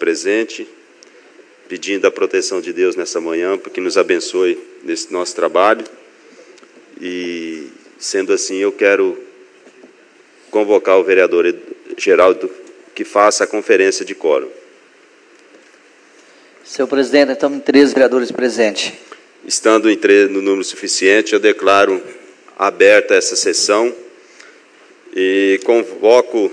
presente, pedindo a proteção de Deus nessa manhã, para que nos abençoe nesse nosso trabalho. E, sendo assim, eu quero convocar o vereador Geraldo que faça a conferência de quórum. Senhor presidente, estamos em 13 vereadores presentes. Estando no número suficiente, eu declaro aberta essa sessão e convoco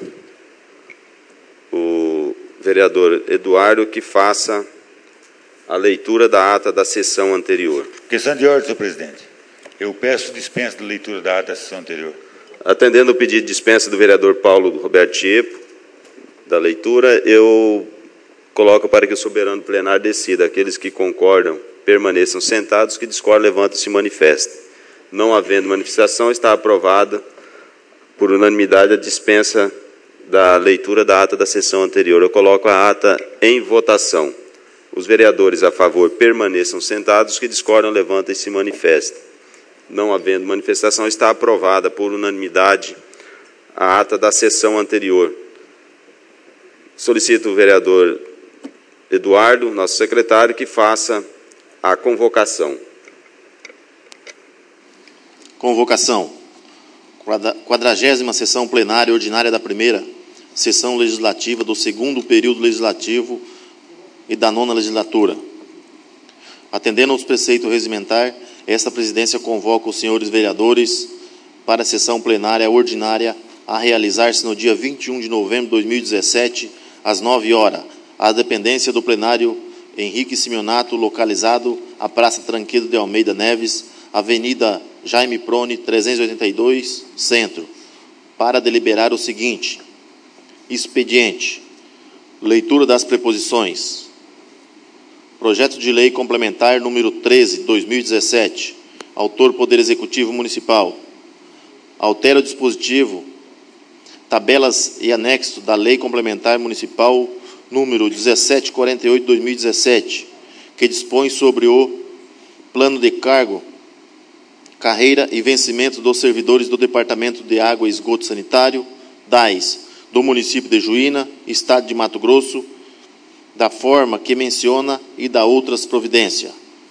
o vereador Eduardo que faça a leitura da ata da sessão anterior. Questão de ordem, senhor presidente. Eu peço dispensa da leitura da ata da sessão anterior. Atendendo o pedido de dispensa do vereador Paulo Roberto Tiepo, da leitura, eu coloco para que o soberano plenário decida. Aqueles que concordam permaneçam sentados, que discordam levantem e se manifestem. Não havendo manifestação, está aprovada por unanimidade a dispensa da leitura da ata da sessão anterior. Eu coloco a ata em votação. Os vereadores a favor permaneçam sentados, que discordam levantem e se manifestem. Não havendo manifestação, está aprovada por unanimidade a ata da sessão anterior. Solicito o vereador Eduardo, nosso secretário, que faça a convocação. Convocação. 40ª sessão plenária ordinária da primeira sessão legislativa do segundo período legislativo e da 9ª legislatura. Atendendo aos preceitos regimentar, esta presidência convoca os senhores vereadores para a sessão plenária ordinária a realizar-se no dia 21 de novembro de 2017, às 9 horas, à dependência do plenário Henrique Simeonato, localizado à Praça Tranquedo de Almeida Neves, Avenida Jaime Prone, 382, Centro, para deliberar o seguinte: expediente, leitura das preposições. Projeto de lei complementar número 13, 2017, autor Poder Executivo Municipal. Altera o dispositivo, tabelas e anexo da Lei Complementar Municipal número 1748, 2017, que dispõe sobre o plano de cargo, carreira e vencimento dos servidores do Departamento de Água e Esgoto Sanitário, DAES, do município de Juína, Estado de Mato Grosso, da forma que menciona e da outras providências.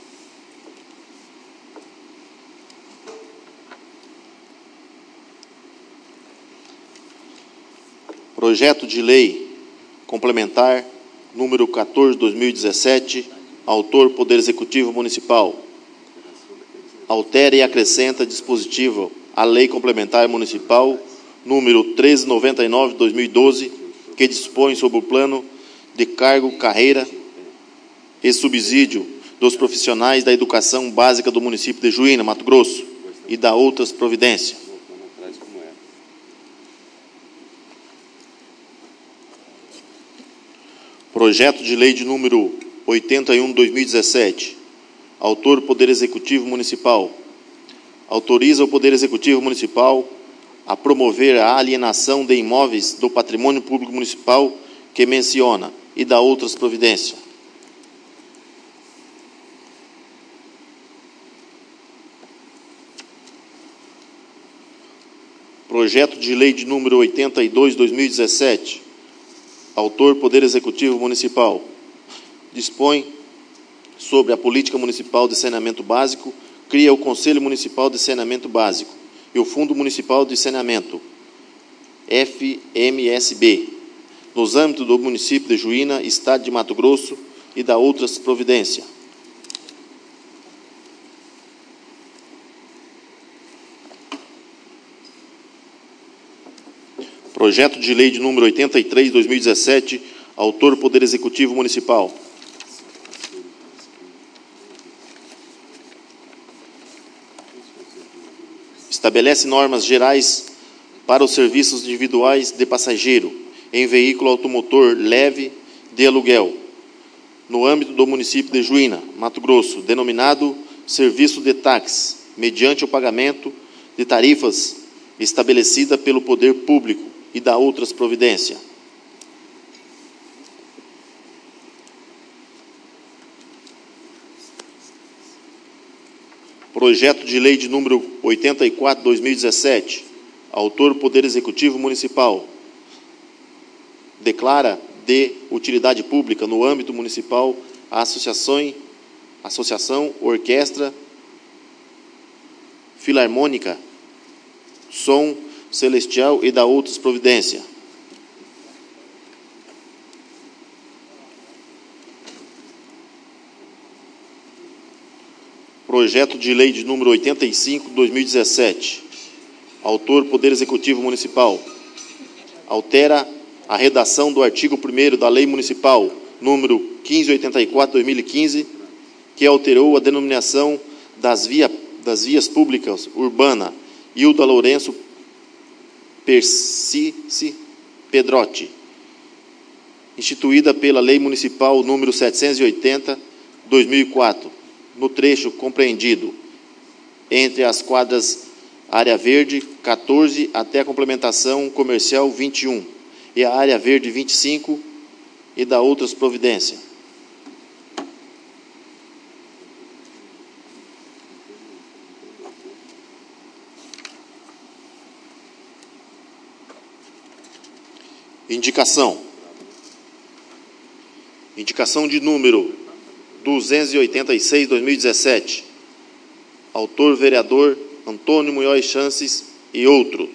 Projeto de lei complementar número 14, 2017, autor Poder Executivo Municipal. Altera e acrescenta dispositivo à Lei Complementar Municipal número 1399, 2012, que dispõe sobre o plano de cargo, carreira e subsídio dos profissionais da educação básica do município de Juína, Mato Grosso, e da outras providências. Projeto de lei de número 81, 2017, autor Poder Executivo Municipal. Autoriza o Poder Executivo Municipal a promover a alienação de imóveis do patrimônio público municipal que menciona e da outras providências. Projeto de lei de número 82, 2017, autor Poder Executivo Municipal. Dispõe sobre a política municipal de saneamento básico, cria o Conselho Municipal de Saneamento Básico e o Fundo Municipal de Saneamento, FMSB, nos âmbitos do município de Juína, Estado de Mato Grosso, e da outras providências. Projeto de lei de número 83, 2017, autor Poder Executivo Municipal. Estabelece normas gerais para os serviços individuais de passageiro em veículo automotor leve de aluguel, no âmbito do município de Juína, Mato Grosso, denominado serviço de táxi, mediante o pagamento de tarifas estabelecida pelo poder público e da outras providências. Projeto de lei de número 84, 2017, autor Poder Executivo Municipal. Declara de utilidade pública no âmbito municipal, a associação, orquestra, filarmônica, som celestial e da outras providência. Projeto de lei de número 85, 2017. Autor, Poder Executivo Municipal. Altera a redação do artigo 1º da Lei Municipal, número 1584, 2015, que alterou a denominação das vias públicas urbana Hilda Lourenço Persice Pedrotti, instituída pela Lei Municipal número 780, 2004, no trecho compreendido entre as quadras Área Verde 14 até a complementação comercial 21 e a Área Verde 25 e da outras providências. Indicação. Indicação de número 286, 2017. Autor, vereador Antônio Munhoz Chances e outro.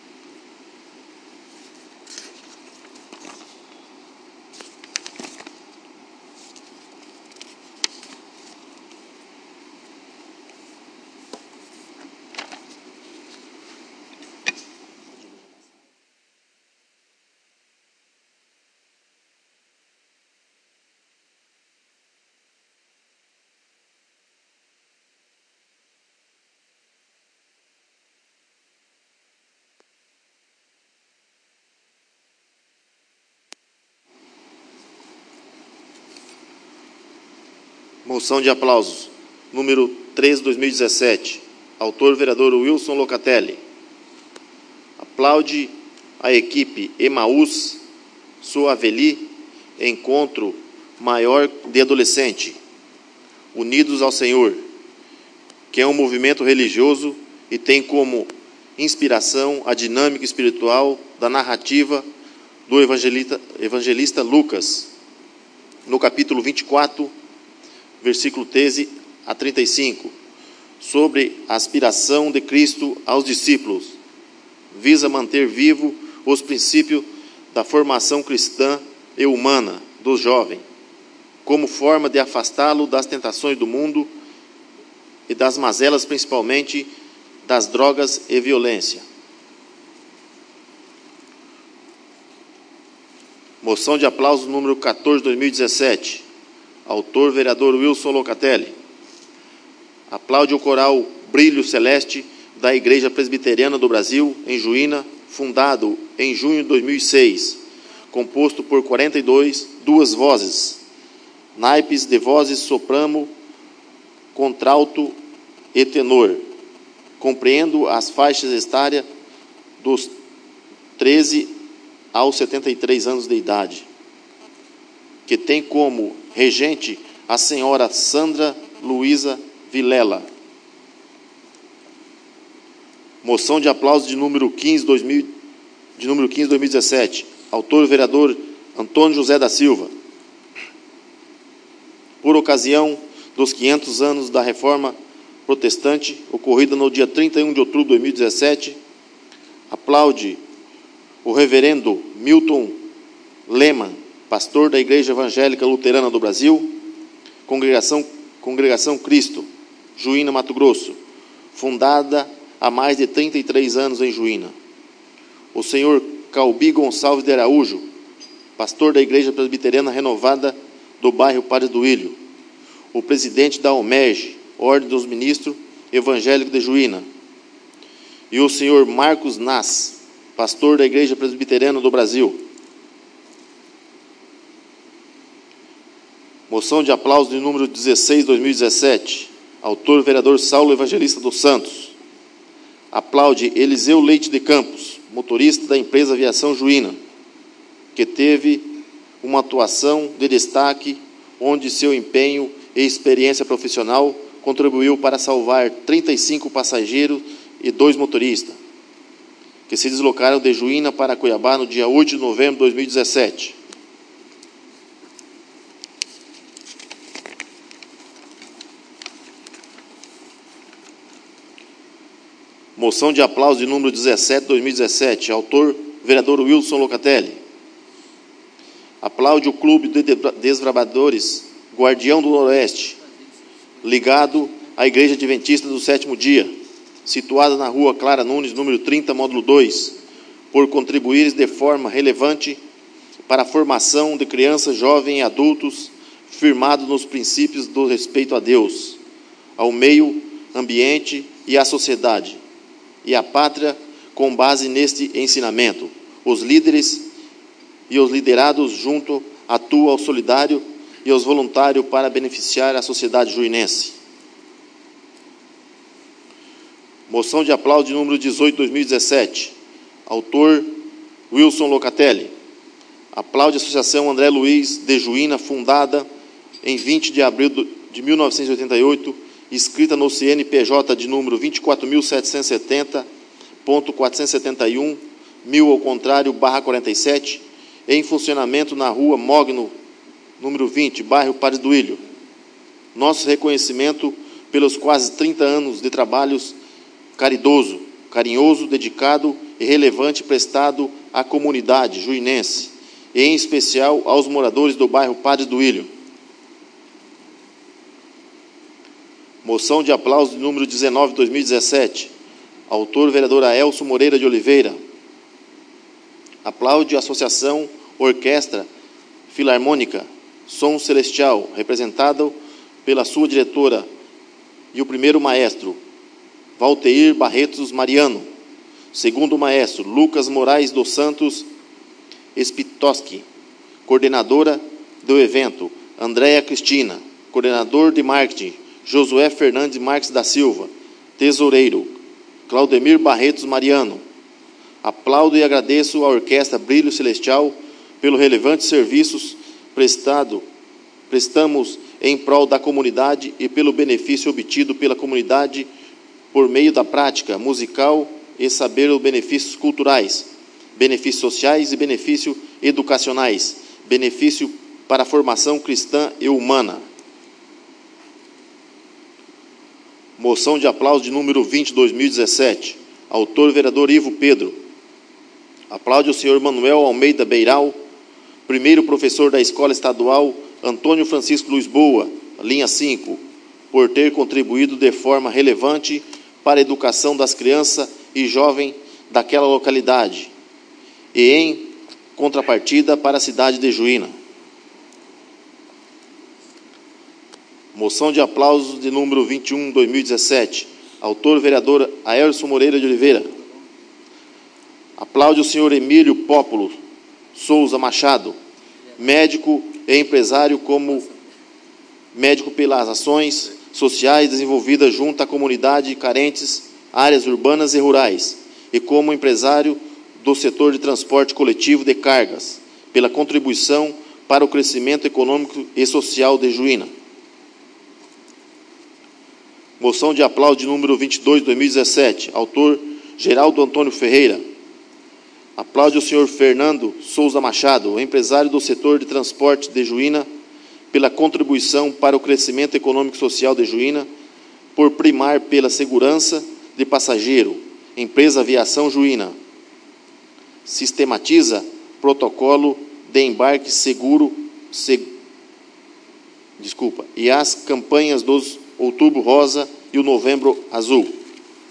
Moção de aplausos, número 3, 2017. Autor, vereador Wilson Locatelli. Aplaude a equipe Emaús Suaveli, Encontro Maior de Adolescente, Unidos ao Senhor, que é um movimento religioso e tem como inspiração a dinâmica espiritual da narrativa do evangelista Lucas, no capítulo 24, versículo 13 a 35, sobre a aspiração de Cristo aos discípulos, visa manter vivo os princípios da formação cristã e humana do jovem, como forma de afastá-lo das tentações do mundo e das mazelas, principalmente das drogas e violência. Moção de aplauso número 14, 2017. Autor, vereador Wilson Locatelli. Aplaude o coral Brilho Celeste da Igreja Presbiteriana do Brasil, em Juína, fundado em junho de 2006, composto por 42 vozes, naipes de vozes soprano, contralto e tenor, compreendo as faixas etárias dos 13 aos 73 anos de idade, que tem como regente a senhora Sandra Luiza Vilela. Moção de aplauso de número 15, 2017. Autor, vereador Antônio José da Silva. Por ocasião dos 500 anos da Reforma Protestante, ocorrida no dia 31 de outubro de 2017, aplaude o reverendo Milton Lehmann, pastor da Igreja Evangélica Luterana do Brasil, Congregação Cristo, Juína, Mato Grosso, fundada há mais de 33 anos em Juína. O senhor Calbi Gonçalves de Araújo, pastor da Igreja Presbiteriana Renovada do bairro Padre do Ilho. O presidente da OMERG, Ordem dos Ministros Evangélicos de Juína. E o senhor Marcos Nas, pastor da Igreja Presbiteriana do Brasil. Moção de aplauso de número 16, 2017. Autor, vereador Saulo Evangelista dos Santos. Aplaude Eliseu Leite de Campos, motorista da empresa Aviação Juína, que teve uma atuação de destaque, onde seu empenho e experiência profissional contribuiu para salvar 35 passageiros e 2 motoristas, que se deslocaram de Juína para Cuiabá no dia 8 de novembro de 2017. Moção de aplauso de número 17, 2017. Autor, vereador Wilson Locatelli. Aplaude o Clube de Desbravadores Guardião do Noroeste, ligado à Igreja Adventista do Sétimo Dia, situada na Rua Clara Nunes, número 30, módulo 2, por contribuir de forma relevante para a formação de crianças, jovens e adultos firmados nos princípios do respeito a Deus, ao meio ambiente e à sociedade, e à pátria, com base neste ensinamento. Os líderes e os liderados junto atuam ao solidário e aos voluntários para beneficiar a sociedade juinense. Moção de aplauso de número 18, 2017. Autor, Wilson Locatelli. Aplaude a Associação André Luiz de Juína, fundada em 20 de abril de 1988, inscrita no CNPJ de número 24.770.471, ao contrário, /47, em funcionamento na Rua Mogno, número 20, bairro Padre Duílio. Nosso reconhecimento pelos quase 30 anos de trabalhos caridoso, carinhoso, dedicado e relevante prestado à comunidade juinense, e em especial aos moradores do bairro Padre Duílio. Moção de aplauso de número 19, 2017. Autor, vereador Aelso Moreira de Oliveira. Aplaude a Associação Orquestra Filarmônica Som Celestial, representado pela sua diretora e o primeiro maestro, Valteir Barretos Mariano. Segundo maestro, Lucas Moraes dos Santos Spitoski. Coordenadora do evento, Andréa Cristina. Coordenador de marketing, Josué Fernandes Marques da Silva. Tesoureiro, Claudemir Barretos Mariano. Aplaudo e agradeço à Orquestra Brilho Celestial pelo relevante serviços prestamos em prol da comunidade e pelo benefício obtido pela comunidade por meio da prática musical e saber os benefícios culturais, benefícios sociais e benefícios educacionais, benefício para a formação cristã e humana. Moção de aplauso de número 20, 2017. Autor, vereador Ivo Pedro. Aplaude o senhor Manuel Almeida Beiral, primeiro professor da Escola Estadual Antônio Francisco Luiz Boa, linha 5, por ter contribuído de forma relevante para a educação das crianças e jovens daquela localidade, e em contrapartida para a cidade de Juína. Moção de aplauso de número 21, 2017. Autor, vereador Aelso Moreira de Oliveira. Aplaude o senhor Emílio Pópulo Souza Machado, médico e empresário, como médico pelas ações sociais desenvolvidas junto à comunidade carentes, áreas urbanas e rurais, e como empresário do setor de transporte coletivo de cargas, pela contribuição para o crescimento econômico e social de Juína. Moção de aplauso de número 22, 2017. Autor, Geraldo Antônio Ferreira. Aplaude o senhor Fernando Souza Machado, empresário do setor de transporte de Juína, pela contribuição para o crescimento econômico e social de Juína, por primar pela segurança de passageiro. Empresa Aviação Juína. Sistematiza protocolo de embarque seguro, e as campanhas dos Outubro Rosa e o Novembro Azul.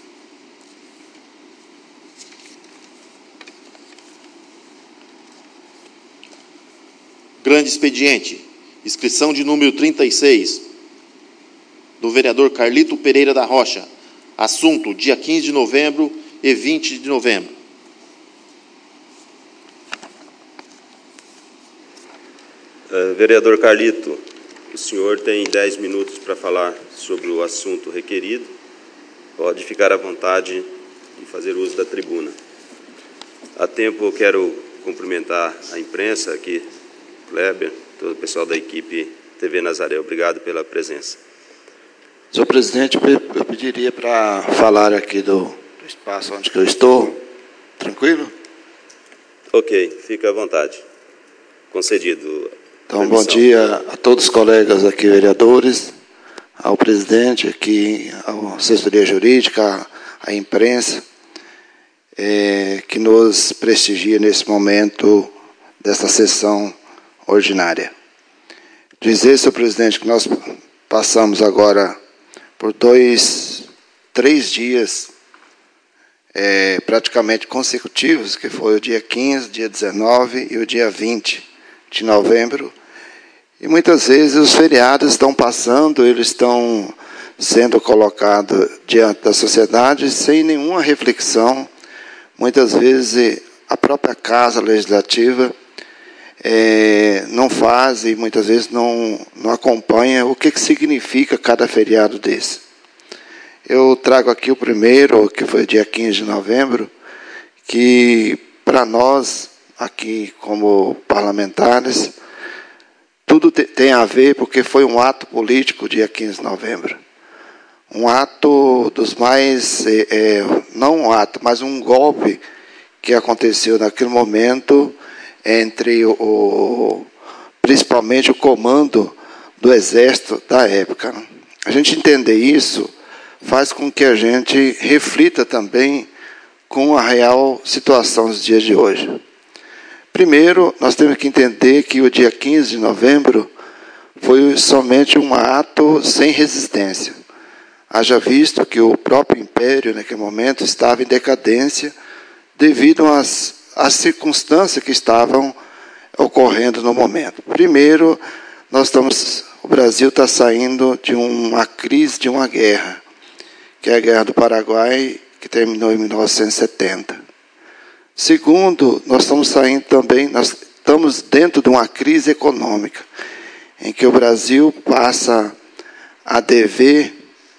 Grande expediente. Inscrição de número 36, do vereador Carlito Pereira da Rocha. Assunto, dia 15 de novembro e 20 de novembro. Vereador Carlito, o senhor tem 10 minutos para falar sobre o assunto requerido. Pode ficar à vontade e fazer uso da tribuna. A tempo, eu quero cumprimentar a imprensa aqui, Kleber, todo o pessoal da equipe TV Nazaré. Obrigado pela presença. Senhor presidente, eu pediria para falar aqui do espaço onde eu estou. Tranquilo? Ok, fica à vontade. Concedido. Então, bom dia a todos os colegas aqui, vereadores, ao presidente aqui, à assessoria jurídica, a imprensa, que nos prestigia nesse momento desta sessão ordinária. Dizer, senhor presidente, que nós passamos agora por 3 dias praticamente consecutivos, que foi o dia 15, dia 19 e o dia 20 de novembro. E muitas vezes os feriados estão passando, eles estão sendo colocados diante da sociedade sem nenhuma reflexão. Muitas vezes a própria Casa Legislativa não faz e muitas vezes não acompanha o que significa cada feriado desse. Eu trago aqui o primeiro, que foi dia 15 de novembro, que para nós, aqui como parlamentares, tudo tem a ver, porque foi um ato político, dia 15 de novembro. Um ato dos mais, não um ato, mas um golpe que aconteceu naquele momento entre principalmente o comando do Exército da época. A gente entender isso faz com que a gente reflita também com a real situação dos dias de hoje. Primeiro, nós temos que entender que o dia 15 de novembro foi somente um ato sem resistência. Haja visto que o próprio Império, naquele momento, estava em decadência devido às circunstâncias que estavam ocorrendo no momento. Primeiro, o Brasil está saindo de uma crise, de uma guerra, que é a Guerra do Paraguai, que terminou em 1970. Segundo, nós estamos dentro de uma crise econômica, em que o Brasil passa a dever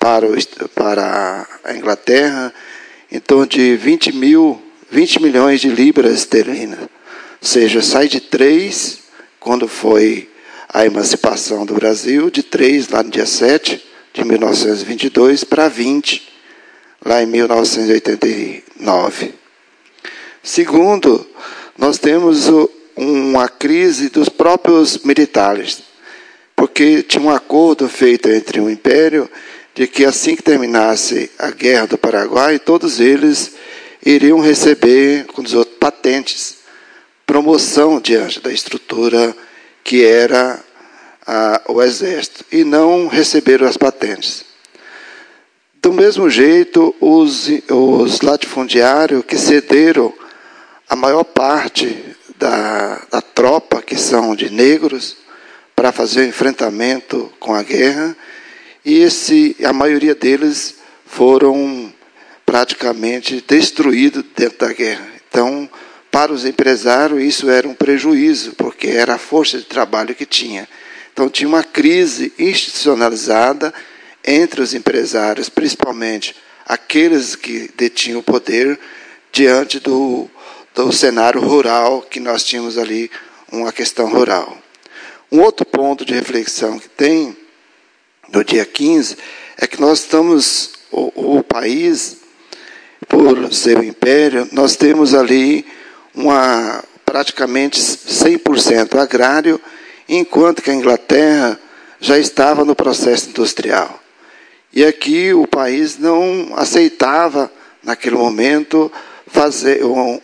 para a Inglaterra em torno de 20 milhões de libras esterlinas. Ou seja, sai de 3, quando foi a emancipação do Brasil, de 3 lá no dia 7 de 1922 para 20 lá em 1989. Segundo, nós temos uma crise dos próprios militares, porque tinha um acordo feito entre o Império de que assim que terminasse a Guerra do Paraguai, todos eles iriam receber, com os outros, patentes, promoção diante da estrutura que era o Exército, e não receberam as patentes. Do mesmo jeito, os latifundiários que cederam a maior parte da tropa, que são de negros, para fazer o enfrentamento com a guerra, e a maioria deles foram praticamente destruídos dentro da guerra. Então, para os empresários, isso era um prejuízo, porque era a força de trabalho que tinha. Então, tinha uma crise institucionalizada entre os empresários, principalmente aqueles que detinham o poder, diante do cenário rural, que nós tínhamos ali uma questão rural. Um outro ponto de reflexão que tem, no dia 15, é que nós estamos, o país, por ser o império, nós temos ali praticamente 100% agrário, enquanto que a Inglaterra já estava no processo industrial. E aqui o país não aceitava, naquele momento, fazer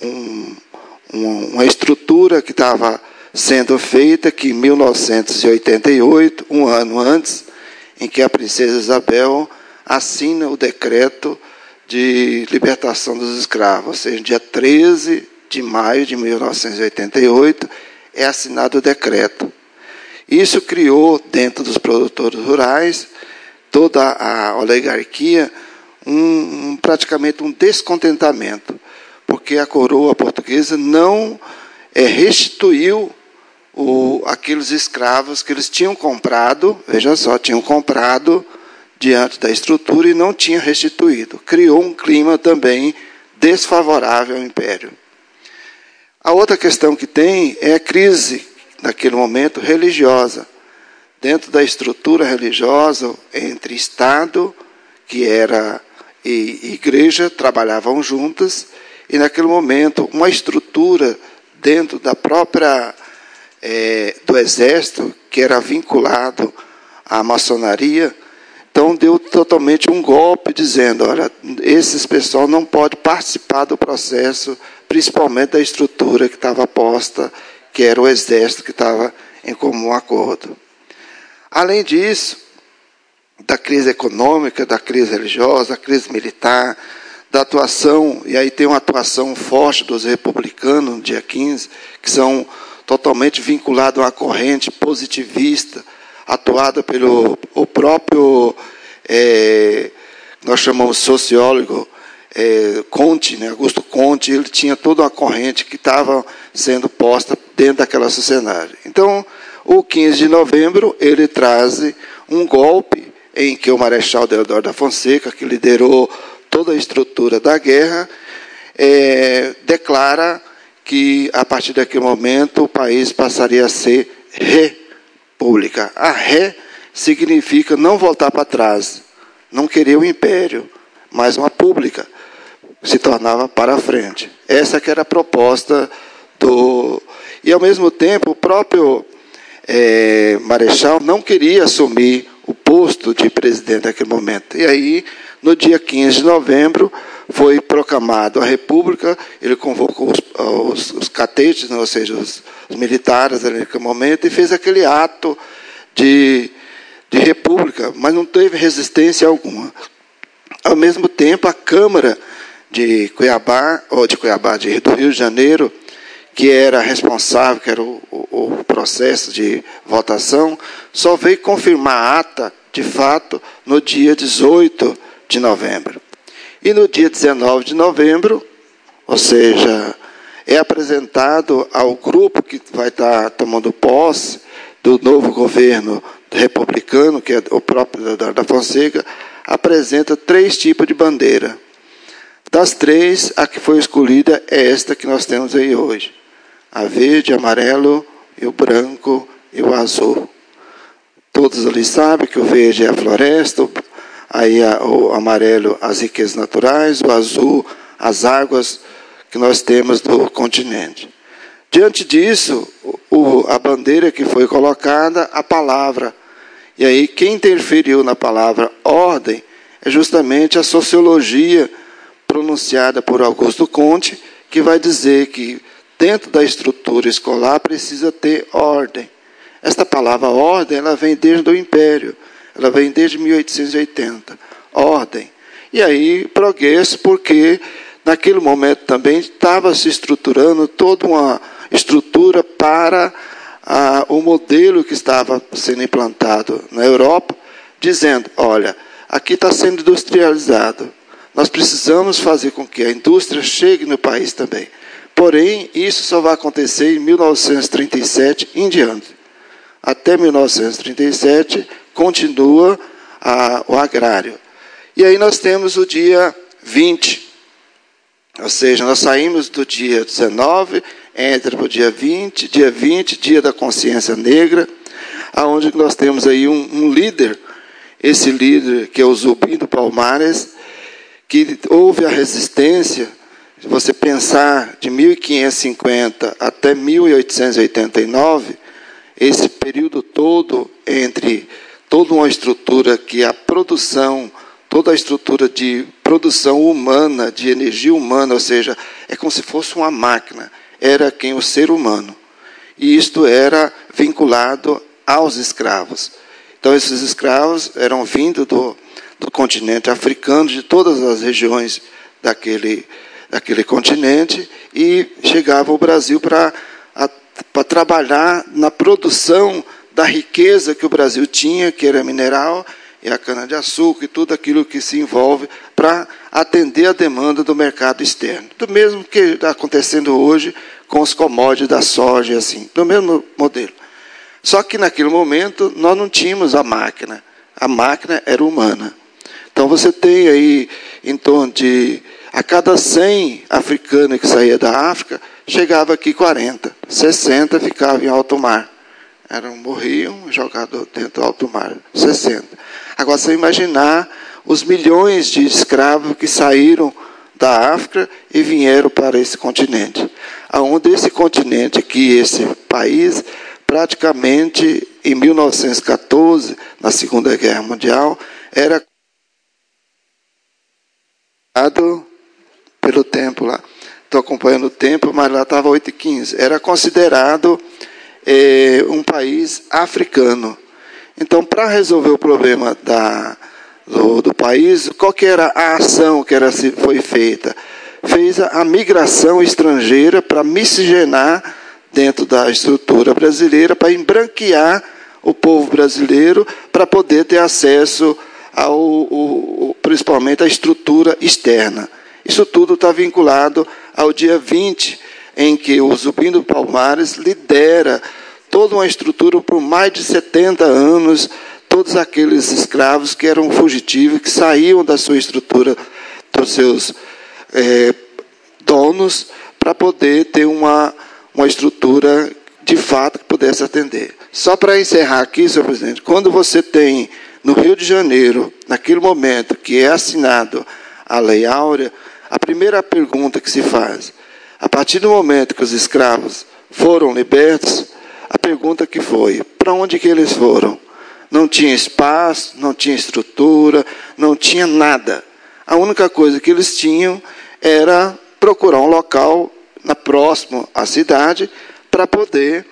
uma estrutura que estava sendo feita, que em 1988, um ano antes, em que a princesa Isabel assina o decreto de libertação dos escravos, ou seja, dia 13 de maio de 1988, é assinado o decreto. Isso criou, dentro dos produtores rurais, toda a oligarquia, praticamente um descontentamento, porque a coroa portuguesa não restituiu aqueles escravos que eles tinham comprado, veja só, tinham comprado diante da estrutura e não tinha restituído. Criou um clima também desfavorável ao Império. A outra questão que tem é a crise, naquele momento, religiosa. Dentro da estrutura religiosa, entre Estado, que era, e Igreja, trabalhavam juntas, e naquele momento, uma estrutura dentro da própria do Exército, que era vinculado à maçonaria. Então, Então, deu totalmente um golpe, dizendo, olha, esses pessoal não pode participar do processo, principalmente da estrutura que estava posta, que era o exército que estava em comum acordo. Além disso, da crise econômica, da crise religiosa, da crise militar, da atuação, e aí tem uma atuação forte dos republicanos no dia 15, que são totalmente vinculados a uma corrente positivista, atuada pelo o próprio, nós chamamos sociólogo, Comte, né, Augusto Comte. Ele tinha toda uma corrente que estava sendo posta dentro daquela sociedade. Então, o 15 de novembro, ele traz um golpe em que o Marechal Deodoro da Fonseca, que liderou toda a estrutura da guerra, declara que, a partir daquele momento, o país passaria a ser república. A ré significa não voltar para trás, não querer o império, mas uma pública, se tornava para frente. Essa que era a proposta do... E, ao mesmo tempo, o próprio Marechal não queria assumir o posto de presidente naquele momento. E aí, no dia 15 de novembro, foi proclamado a República. Ele convocou os cadetes, ou seja, os militares naquele momento, e fez aquele ato de República, mas não teve resistência alguma. Ao mesmo tempo, a Câmara de Cuiabá, do Rio de Janeiro, que era responsável, que era o processo de votação, só veio confirmar a ata, de fato, no dia 18 de novembro. E no dia 19 de novembro, ou seja, é apresentado ao grupo que vai estar tomando posse do novo governo republicano, que é o próprio Deodoro da Fonseca, apresenta 3 tipos de bandeira. Das 3, a que foi escolhida é esta que nós temos aí hoje. A verde, amarelo, e o branco e o azul. Todos ali sabem que o verde é a floresta, aí o amarelo as riquezas naturais, o azul as águas que nós temos do continente. Diante disso, a bandeira que foi colocada, a palavra. E aí quem interferiu na palavra ordem é justamente a sociologia pronunciada por Augusto Comte, que vai dizer que dentro da estrutura escolar precisa ter ordem. Esta palavra ordem, ela vem desde o Império, ela vem desde 1880. Ordem. E aí, progresso, porque naquele momento também estava se estruturando toda uma estrutura para o modelo que estava sendo implantado na Europa, dizendo, olha, aqui está sendo industrializado. Nós precisamos fazer com que a indústria chegue no país também. Porém, isso só vai acontecer em 1937 em diante. Até 1937, continua o agrário. E aí nós temos o dia 20. Ou seja, nós saímos do dia 19, entra para o dia 20, dia da consciência negra, onde nós temos aí um líder, esse líder que é o Zubim do Palmares, que houve a resistência. Se você pensar de 1550 até 1889, esse período todo, entre toda uma estrutura que a produção, toda a estrutura de produção humana, de energia humana, ou seja, é como se fosse uma máquina, era quem o ser humano. E isto era vinculado aos escravos. Então, esses escravos eram vindos do continente africano, de todas as regiões daquele continente, e chegavam ao Brasil para trabalhar na produção da riqueza que o Brasil tinha, que era mineral, e a cana-de-açúcar, e tudo aquilo que se envolve para atender a demanda do mercado externo. Do mesmo que está acontecendo hoje com os commodities da soja, e assim, do mesmo modelo. Só que naquele momento nós não tínhamos a máquina era humana. Então você tem aí em torno de, a cada 100 africanos que saía da África, chegava aqui 40, 60 ficavam em alto mar. Morriam jogados dentro do alto mar, 60. Agora, você imaginar os milhões de escravos que saíram da África e vieram para esse continente. Aonde esse continente, esse país, praticamente em 1914, na Segunda Guerra Mundial, era pelo tempo lá. Estou acompanhando o tempo, mas lá estava 8h15. Era considerado um país africano. Então, para resolver o problema do país, qual que era a ação que foi feita? Fez a migração estrangeira para miscigenar dentro da estrutura brasileira, para embranquear o povo brasileiro, para poder ter acesso principalmente à estrutura externa. Isso tudo está vinculado ao dia 20, em que o Zubim do Palmares lidera toda uma estrutura por mais de 70 anos, todos aqueles escravos que eram fugitivos, que saíam da sua estrutura, dos seus donos, para poder ter uma estrutura de fato que pudesse atender. Só para encerrar aqui, senhor presidente, quando você tem no Rio de Janeiro, naquele momento que é assinado a Lei Áurea, a primeira pergunta que se faz, a partir do momento que os escravos foram libertos, a pergunta que foi, para onde que eles foram? Não tinha espaço, não tinha estrutura, não tinha nada. A única coisa que eles tinham era procurar um local próximo à cidade para poder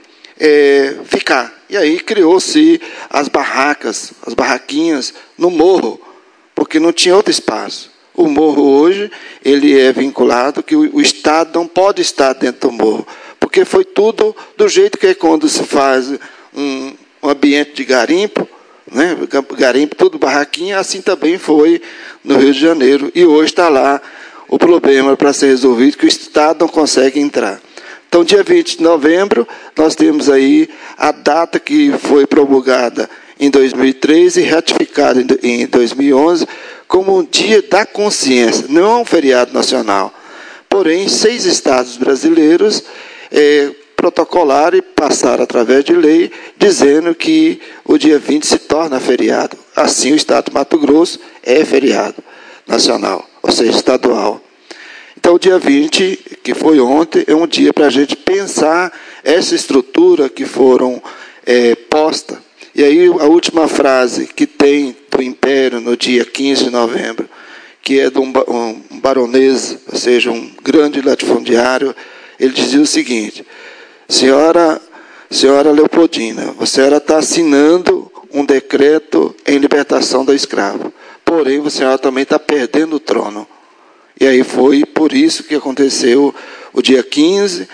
ficar. E aí criou-se as barraquinhas no morro, porque não tinha outro espaço. O morro hoje ele é vinculado que o Estado não pode estar dentro do morro, porque foi tudo do jeito que é quando se faz um ambiente de garimpo, né? Garimpo, tudo barraquinha, assim também foi no Rio de Janeiro. E hoje está lá o problema para ser resolvido, que o Estado não consegue entrar. Então, dia 20 de novembro, nós temos aí a data que foi promulgada em 2003 e ratificada em 2011 como um dia da consciência, não é um feriado nacional. Porém, 6 estados brasileiros protocolaram e passaram através de lei, dizendo que o dia 20 se torna feriado. Assim, o estado de Mato Grosso é feriado nacional, ou seja, estadual. Então, o dia 20, que foi ontem, é um dia para a gente pensar essa estrutura que foram posta. E aí, a última frase que tem do Império, no dia 15 de novembro, que é de um baronês, ou seja, um grande latifundiário, ele dizia o seguinte: senhora Leopoldina, a senhora está assinando um decreto em libertação do escravo, porém, a senhora também está perdendo o trono. E aí foi por isso que aconteceu o dia 15,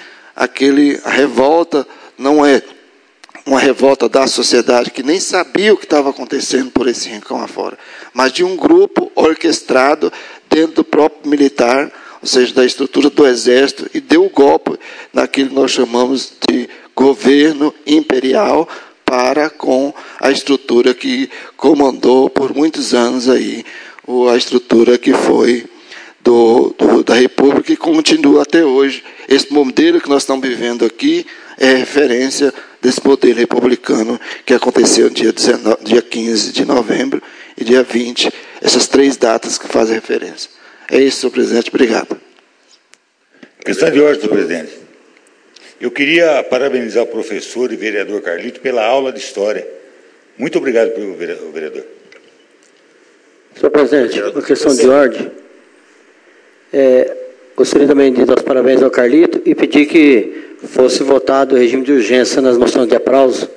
a revolta não é uma revolta da sociedade que nem sabia o que estava acontecendo por esse rincão afora, mas de um grupo orquestrado dentro do próprio militar, ou seja, da estrutura do exército, e deu o golpe naquilo que nós chamamos de governo imperial para com a estrutura que comandou por muitos anos aí, a estrutura que foi da República e continua até hoje. Esse modelo que nós estamos vivendo aqui é referência desse modelo republicano que aconteceu no dia 15 de novembro e dia 20, essas 3 datas que fazem referência. É isso, senhor presidente. Obrigado. Questão de ordem, senhor presidente. Eu queria parabenizar o professor e vereador Carlito pela aula de História. Muito obrigado, vereador. Senhor presidente, uma questão de ordem. Gostaria também de dar os parabéns ao Carlito e pedir que fosse votado o regime de urgência nas moções de aplauso.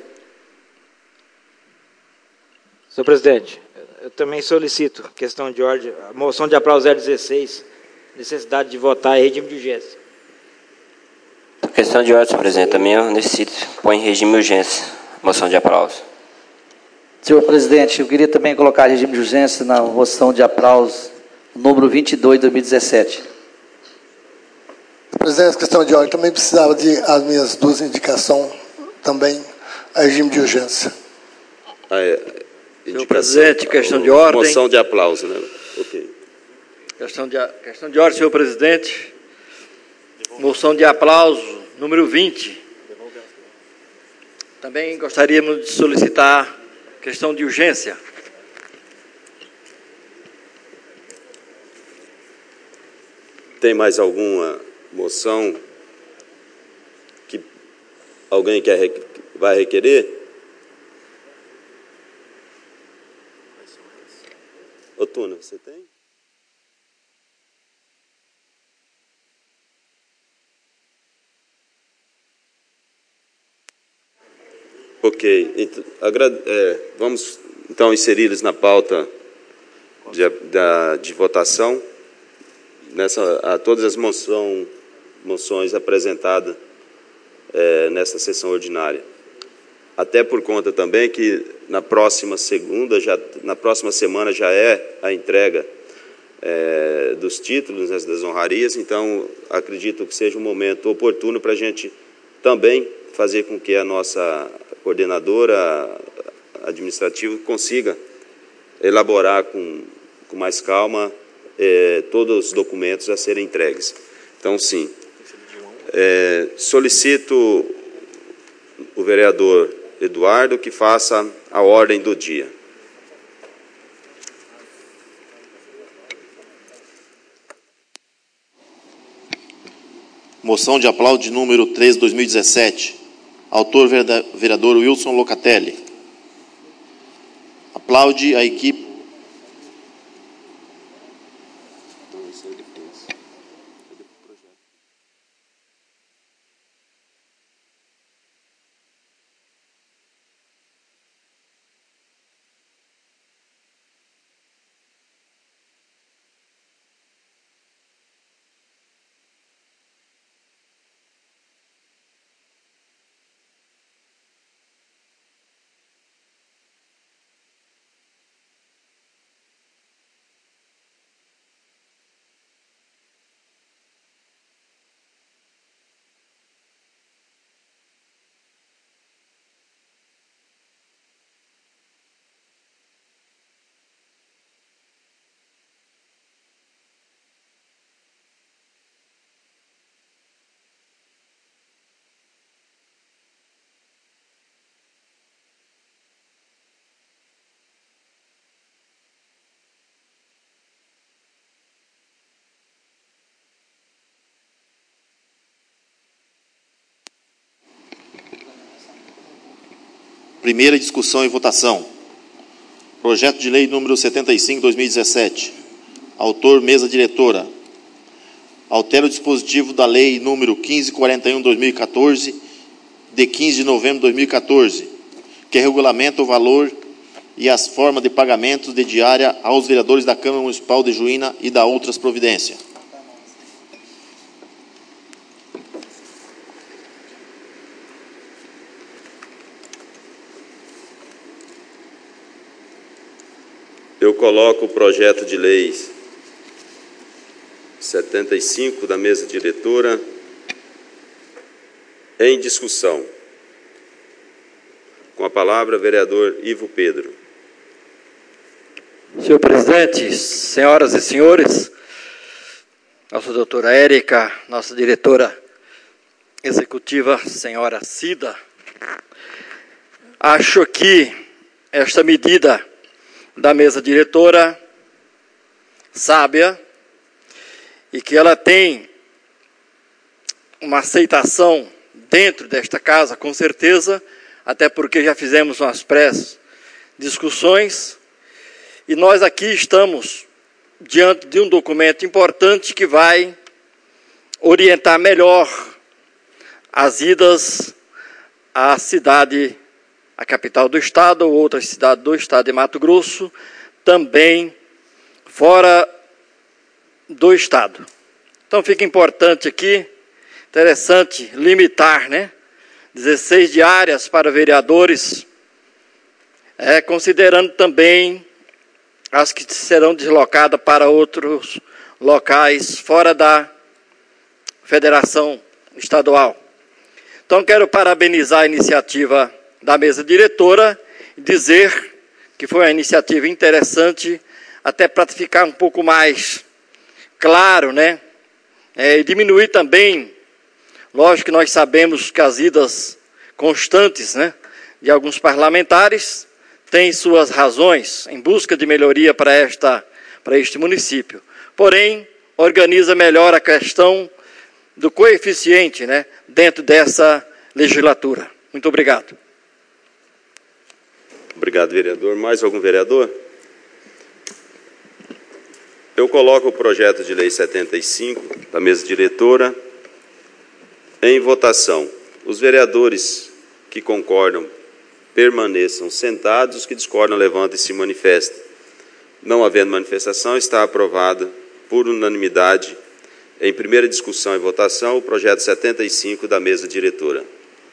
Senhor presidente, eu também solicito questão de ordem, a moção de aplauso 016, necessidade de votar em regime de urgência. Questão de ordem, senhor presidente, também eu necessito pôr em regime de urgência moção de aplauso. Senhor presidente, eu queria também colocar regime de urgência na moção de aplauso número 22 de 2017. Presidente, questão de ordem, também precisava de as minhas 2 indicações também a regime de urgência. Senhor presidente, questão de ordem. Moção de aplauso, né? Ok. Questão de ordem, senhor presidente. Moção de aplauso, número 20. Também gostaríamos de solicitar questão de urgência. Tem mais alguma moção que alguém vai requerer? Ô, Tuna, você tem? Ok. Então, vamos, então, inseri-los na pauta de votação. A todas as moções apresentadas nesta sessão ordinária. Até por conta também que na próxima semana já é a entrega dos títulos, das honrarias, então acredito que seja um momento oportuno para a gente também fazer com que a nossa coordenadora administrativa consiga elaborar com mais calma todos os documentos a serem entregues. Então, sim, solicito o vereador Eduardo que faça a ordem do dia. Moção de aplauso de número 3, 2017. Autor, vereador Wilson Locatelli. Aplaude a equipe. Primeira discussão e votação. Projeto de lei número 75/2017. Autor, mesa diretora. Altera o dispositivo da lei número 1541/2014, de 15 de novembro de 2014, que regulamenta o valor e as formas de pagamento de diária aos vereadores da Câmara Municipal de Juína e da outras providências. Eu coloco o projeto de lei 75 da mesa diretora em discussão. Com a palavra, vereador Ivo Pedro. Senhor presidente, senhoras e senhores, nossa doutora Érica, nossa diretora executiva, senhora Cida, acho que esta medida da mesa diretora sábia e que ela tem uma aceitação dentro desta casa, com certeza, até porque já fizemos umas pré-discussões e nós aqui estamos diante de um documento importante que vai orientar melhor as idas à cidade, a capital do estado ou outras cidades do estado de Mato Grosso, também fora do estado. Então fica importante aqui, interessante limitar, 16 diárias para vereadores, considerando também as que serão deslocadas para outros locais fora da federação estadual. Então quero parabenizar a iniciativa da mesa diretora e dizer que foi uma iniciativa interessante, até para ficar um pouco mais claro, e diminuir também, lógico que nós sabemos que as idas constantes, de alguns parlamentares têm suas razões em busca de melhoria para este município. Porém, organiza melhor a questão do coeficiente, dentro dessa legislatura. Muito obrigado. Obrigado, vereador. Mais algum vereador? Eu coloco o projeto de lei 75 da mesa diretora em votação. Os vereadores que concordam permaneçam sentados, os que discordam levantem e se manifestem. Não havendo manifestação, está aprovado por unanimidade, em primeira discussão e votação, o projeto 75 da mesa diretora.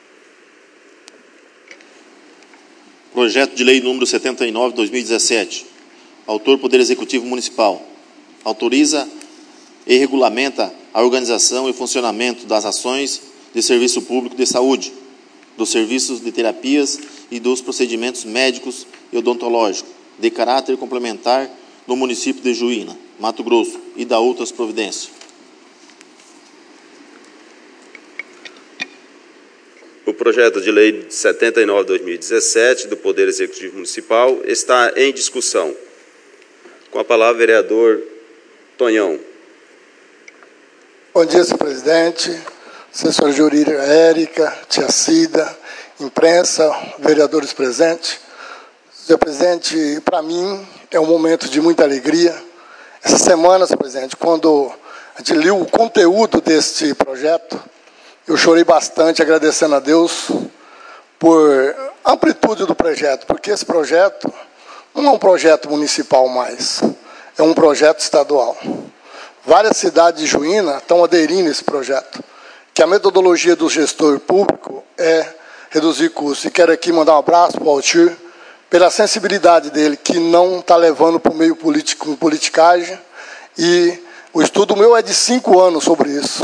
Projeto de lei número 79, 2017. Autor, Poder Executivo Municipal. Autoriza e regulamenta a organização e funcionamento das ações de serviço público de saúde, dos serviços de terapias e dos procedimentos médicos e odontológicos de caráter complementar no município de Juína, Mato Grosso, e da outras providências. O projeto de lei 79/2017 do Poder Executivo Municipal está em discussão. Com a palavra, vereador Tonhão. Bom dia, senhor presidente, assessora jurídica Érica, tia Cida, imprensa, vereadores presentes. Senhor presidente, para mim é um momento de muita alegria. Essa semana, senhor presidente, quando a gente leu o conteúdo deste projeto, eu chorei bastante agradecendo a Deus por amplitude do projeto, porque esse projeto não é um projeto municipal mais, é um projeto estadual. Várias cidades de Juína estão aderindo a esse projeto, que a metodologia do gestor público é reduzir custos. E quero aqui mandar um abraço para o Altir, pela sensibilidade dele, que não está levando para o meio político com politicagem. E o estudo meu é de 5 anos sobre isso.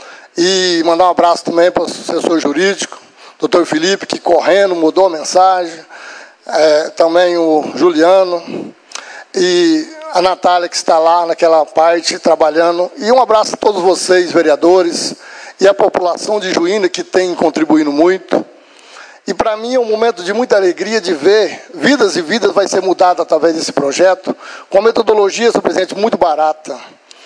E mandar um abraço também para o assessor jurídico, doutor Felipe, que correndo mudou a mensagem, também o Juliano, e a Natália, que está lá naquela parte trabalhando. E um abraço a todos vocês, vereadores, e a população de Juína, que tem contribuído muito. E para mim é um momento de muita alegria de ver vidas e vidas vai ser mudada através desse projeto, com a metodologia, senhor presidente, muito barata.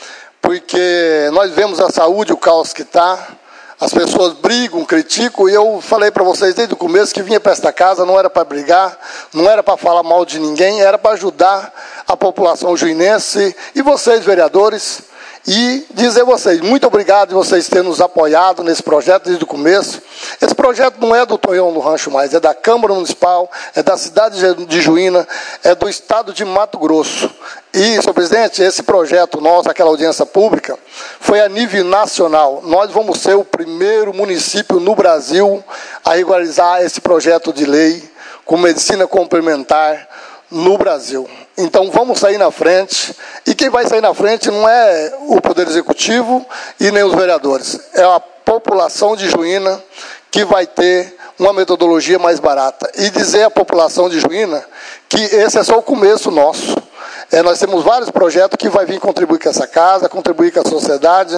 Porque nós vemos a saúde, o caos que está, as pessoas brigam, criticam, e eu falei para vocês desde o começo que vinha para esta casa, não era para brigar, não era para falar mal de ninguém, era para ajudar a população juinense e vocês, vereadores, e dizer a vocês, muito obrigado de vocês terem nos apoiado nesse projeto desde o começo. Esse projeto não é do Tonhão do Rancho mais, é da Câmara Municipal, é da cidade de Juína, é do estado de Mato Grosso. E, senhor presidente, esse projeto nosso, aquela audiência pública, foi a nível nacional. Nós vamos ser o primeiro município no Brasil a regularizar esse projeto de lei com medicina complementar no Brasil. Então, vamos sair na frente, e quem vai sair na frente não é o Poder Executivo e nem os vereadores, é a população de Juína que vai ter uma metodologia mais barata. E dizer à população de Juína que esse é só o começo nosso. Nós temos vários projetos que vai vir contribuir com essa casa, contribuir com a sociedade,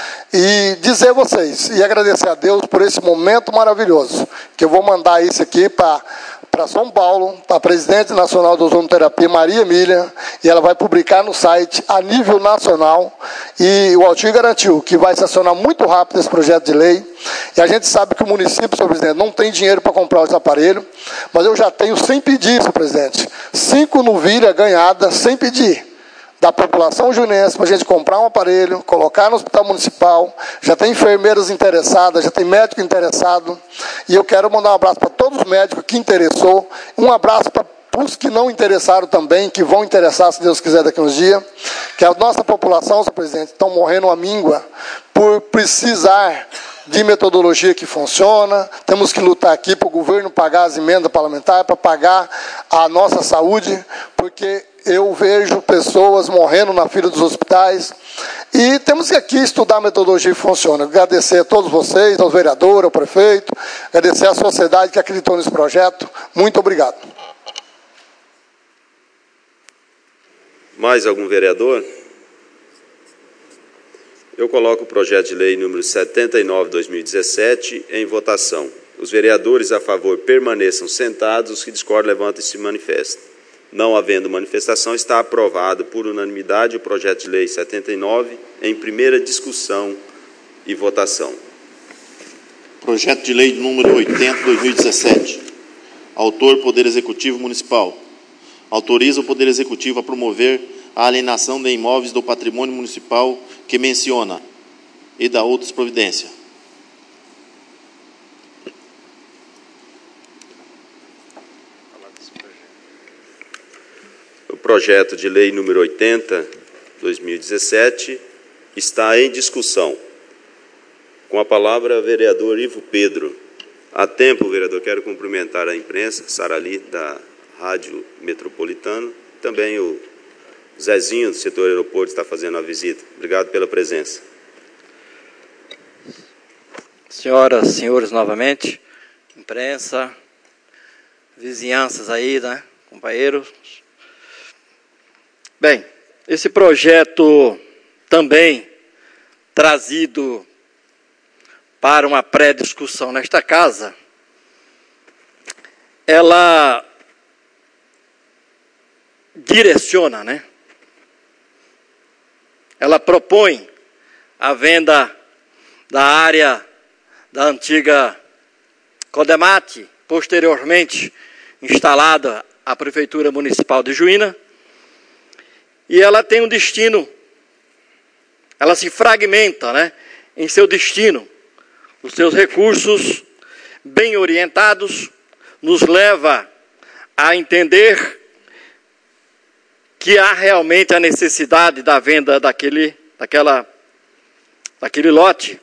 e dizer a vocês, e agradecer a Deus por esse momento maravilhoso, que eu vou mandar isso aqui para São Paulo, para a presidente nacional da ozonoterapia, Maria Emília, e ela vai publicar no site a nível nacional, e o Altir garantiu que vai sancionar muito rápido esse projeto de lei, e a gente sabe que o município, senhor presidente, não tem dinheiro para comprar os aparelhos, mas eu já tenho, sem pedir, senhor presidente, 5 novilhas ganhadas, sem pedir, da população juinense, para a gente comprar um aparelho, colocar no hospital municipal, já tem enfermeiras interessadas, já tem médico interessado, e eu quero mandar um abraço para todos os médicos que interessou, um abraço para os que não interessaram também, que vão interessar, se Deus quiser, daqui a uns dias, que a nossa população, senhor presidente, estão morrendo à míngua por precisar de metodologia que funciona. Temos que lutar aqui para o governo pagar as emendas parlamentares, para pagar a nossa saúde, porque eu vejo pessoas morrendo na fila dos hospitais, e temos que aqui estudar a metodologia que funciona. Agradecer a todos vocês, aos vereadores, ao prefeito, agradecer à sociedade que acreditou nesse projeto. Muito obrigado. Mais algum vereador? Eu coloco o projeto de lei número 79/2017 em votação. Os vereadores a favor permaneçam sentados, os que discordam levantem e se manifestem. Não havendo manifestação, está aprovado por unanimidade o projeto de lei 79 em primeira discussão e votação. Projeto de lei número 80/2017. Autor, Poder Executivo Municipal. Autoriza o Poder Executivo a promover a alienação de imóveis do patrimônio municipal que menciona e da outras providências. O projeto de lei número 80, 2017, está em discussão. Com a palavra, vereador Ivo Pedro. Há tempo, vereador, quero cumprimentar a imprensa, Sarali, da Rádio Metropolitana, também o Zezinho, do setor aeroporto, está fazendo a visita. Obrigado pela presença. Senhoras, senhores, novamente, imprensa, vizinhanças aí, né, companheiros. Bem, esse projeto também trazido para uma pré-discussão nesta casa, ela direciona, né? Ela propõe a venda da área da antiga Codemate, posteriormente instalada a Prefeitura Municipal de Juína, e ela tem um destino, ela se fragmenta, né, em seu destino. Os seus recursos bem orientados nos leva a entender que há realmente a necessidade da venda daquele lote.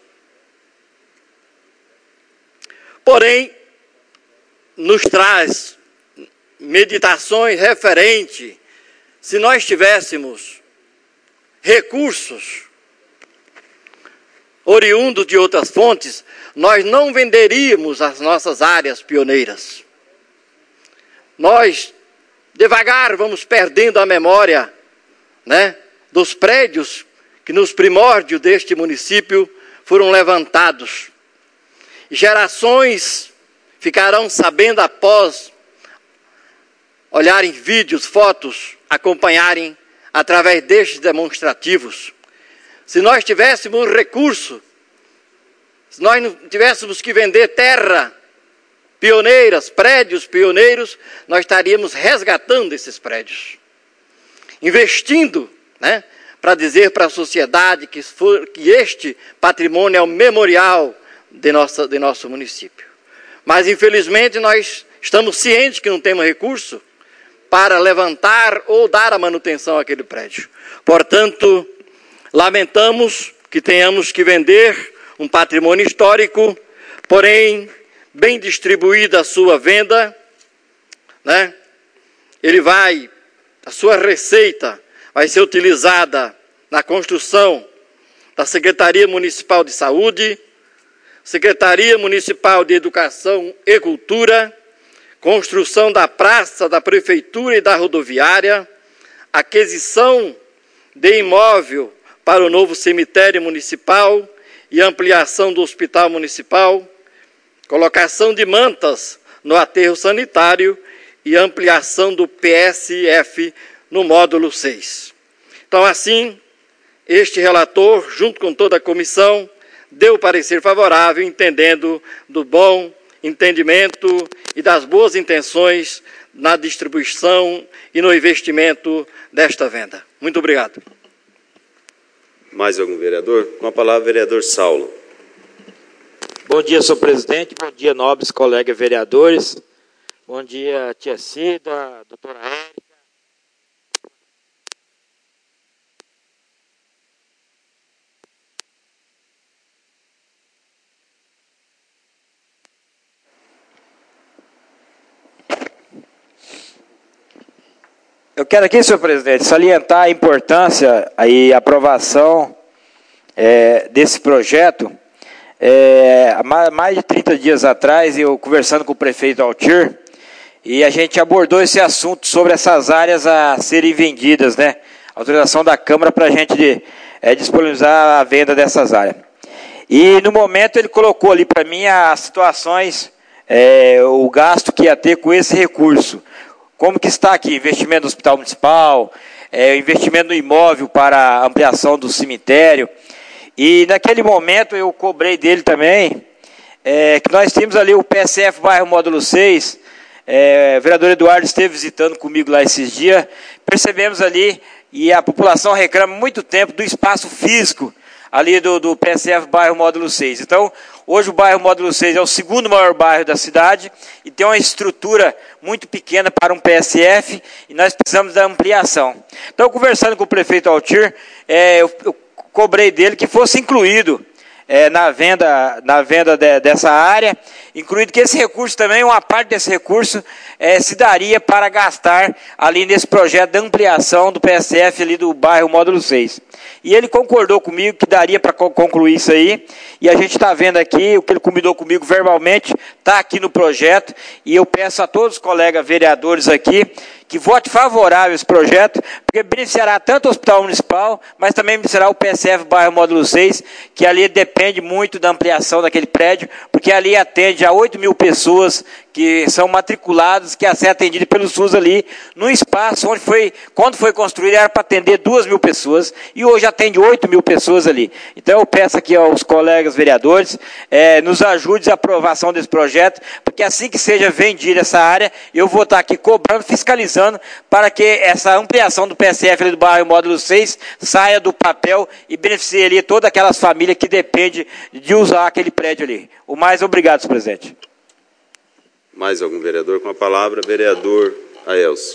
Porém, nos traz meditações referentes, se nós tivéssemos recursos oriundos de outras fontes, nós não venderíamos as nossas áreas pioneiras. Nós, devagar, vamos perdendo a memória, né, dos prédios que nos primórdios deste município foram levantados. Gerações ficarão sabendo após olharem vídeos, fotos, acompanharem através destes demonstrativos. Se nós tivéssemos recurso, se nós não tivéssemos que vender terra pioneiras, prédios pioneiros, nós estaríamos resgatando esses prédios. Investindo, né, para dizer para a sociedade que este patrimônio é o memorial de nosso município. Mas, infelizmente, nós estamos cientes que não temos recurso para levantar ou dar a manutenção àquele prédio. Portanto, lamentamos que tenhamos que vender um patrimônio histórico, porém, bem distribuída a sua venda, né? A sua receita vai ser utilizada na construção da Secretaria Municipal de Saúde, Secretaria Municipal de Educação e Cultura, construção da praça da Prefeitura e da rodoviária, aquisição de imóvel para o novo cemitério municipal e ampliação do hospital municipal, colocação de mantas no aterro sanitário e ampliação do PSF no módulo 6. Então, assim, este relator, junto com toda a comissão, deu parecer favorável, entendendo do bom entendimento e das boas intenções na distribuição e no investimento desta venda. Muito obrigado. Mais algum vereador? Com a palavra, vereador Saulo. Bom dia, senhor presidente. Bom dia, nobres colegas vereadores. Bom dia, tia Cida, doutora Érica. Eu quero aqui, senhor presidente, salientar a importância e aprovação desse projeto. Há mais de 30 dias atrás, eu conversando com o prefeito Altir, e a gente abordou esse assunto sobre essas áreas a serem vendidas, né? Autorização da Câmara para a gente disponibilizar a venda dessas áreas. E no momento ele colocou ali para mim as situações, o gasto que ia ter com esse recurso. Como que está aqui? Investimento no hospital municipal, investimento no imóvel para ampliação do cemitério. E naquele momento eu cobrei dele também, que nós tínhamos ali o PSF bairro módulo 6, O vereador Eduardo esteve visitando comigo lá esses dias. Percebemos ali, e a população reclama há muito tempo do espaço físico ali do PSF Bairro Módulo 6. Então, hoje o bairro Módulo 6 é o segundo maior bairro da cidade e tem uma estrutura muito pequena para um PSF e nós precisamos da ampliação. Então, conversando com o prefeito Altir, eu cobrei dele que fosse incluído na venda dessa área, incluído que esse recurso também, uma parte desse recurso se daria para gastar ali nesse projeto de ampliação do PSF ali do bairro Módulo 6. E ele concordou comigo que daria para concluir isso aí, e a gente está vendo aqui, o que ele combinou comigo verbalmente, está aqui no projeto, e eu peço a todos os colegas vereadores aqui, que vote favorável a esse projeto, porque beneficiará tanto o Hospital Municipal, mas também beneficiará o PSF Bairro Módulo 6, que ali depende muito da ampliação daquele prédio, porque ali atende a 8 mil pessoas que são matriculadas, que a ser atendidas pelo SUS ali, num espaço onde quando foi construído, era para atender 2 mil pessoas, e hoje atende 8 mil pessoas ali. Então eu peço aqui aos colegas vereadores, nos ajude a aprovação desse projeto, porque assim que seja vendida essa área, eu vou estar aqui cobrando, fiscalizando, para que essa ampliação do PSF ali do bairro Módulo 6 saia do papel e beneficie ali todas aquelas famílias que dependem de usar aquele prédio ali. O mais obrigado, senhor presidente. Mais algum vereador com a palavra? Vereador Aelso.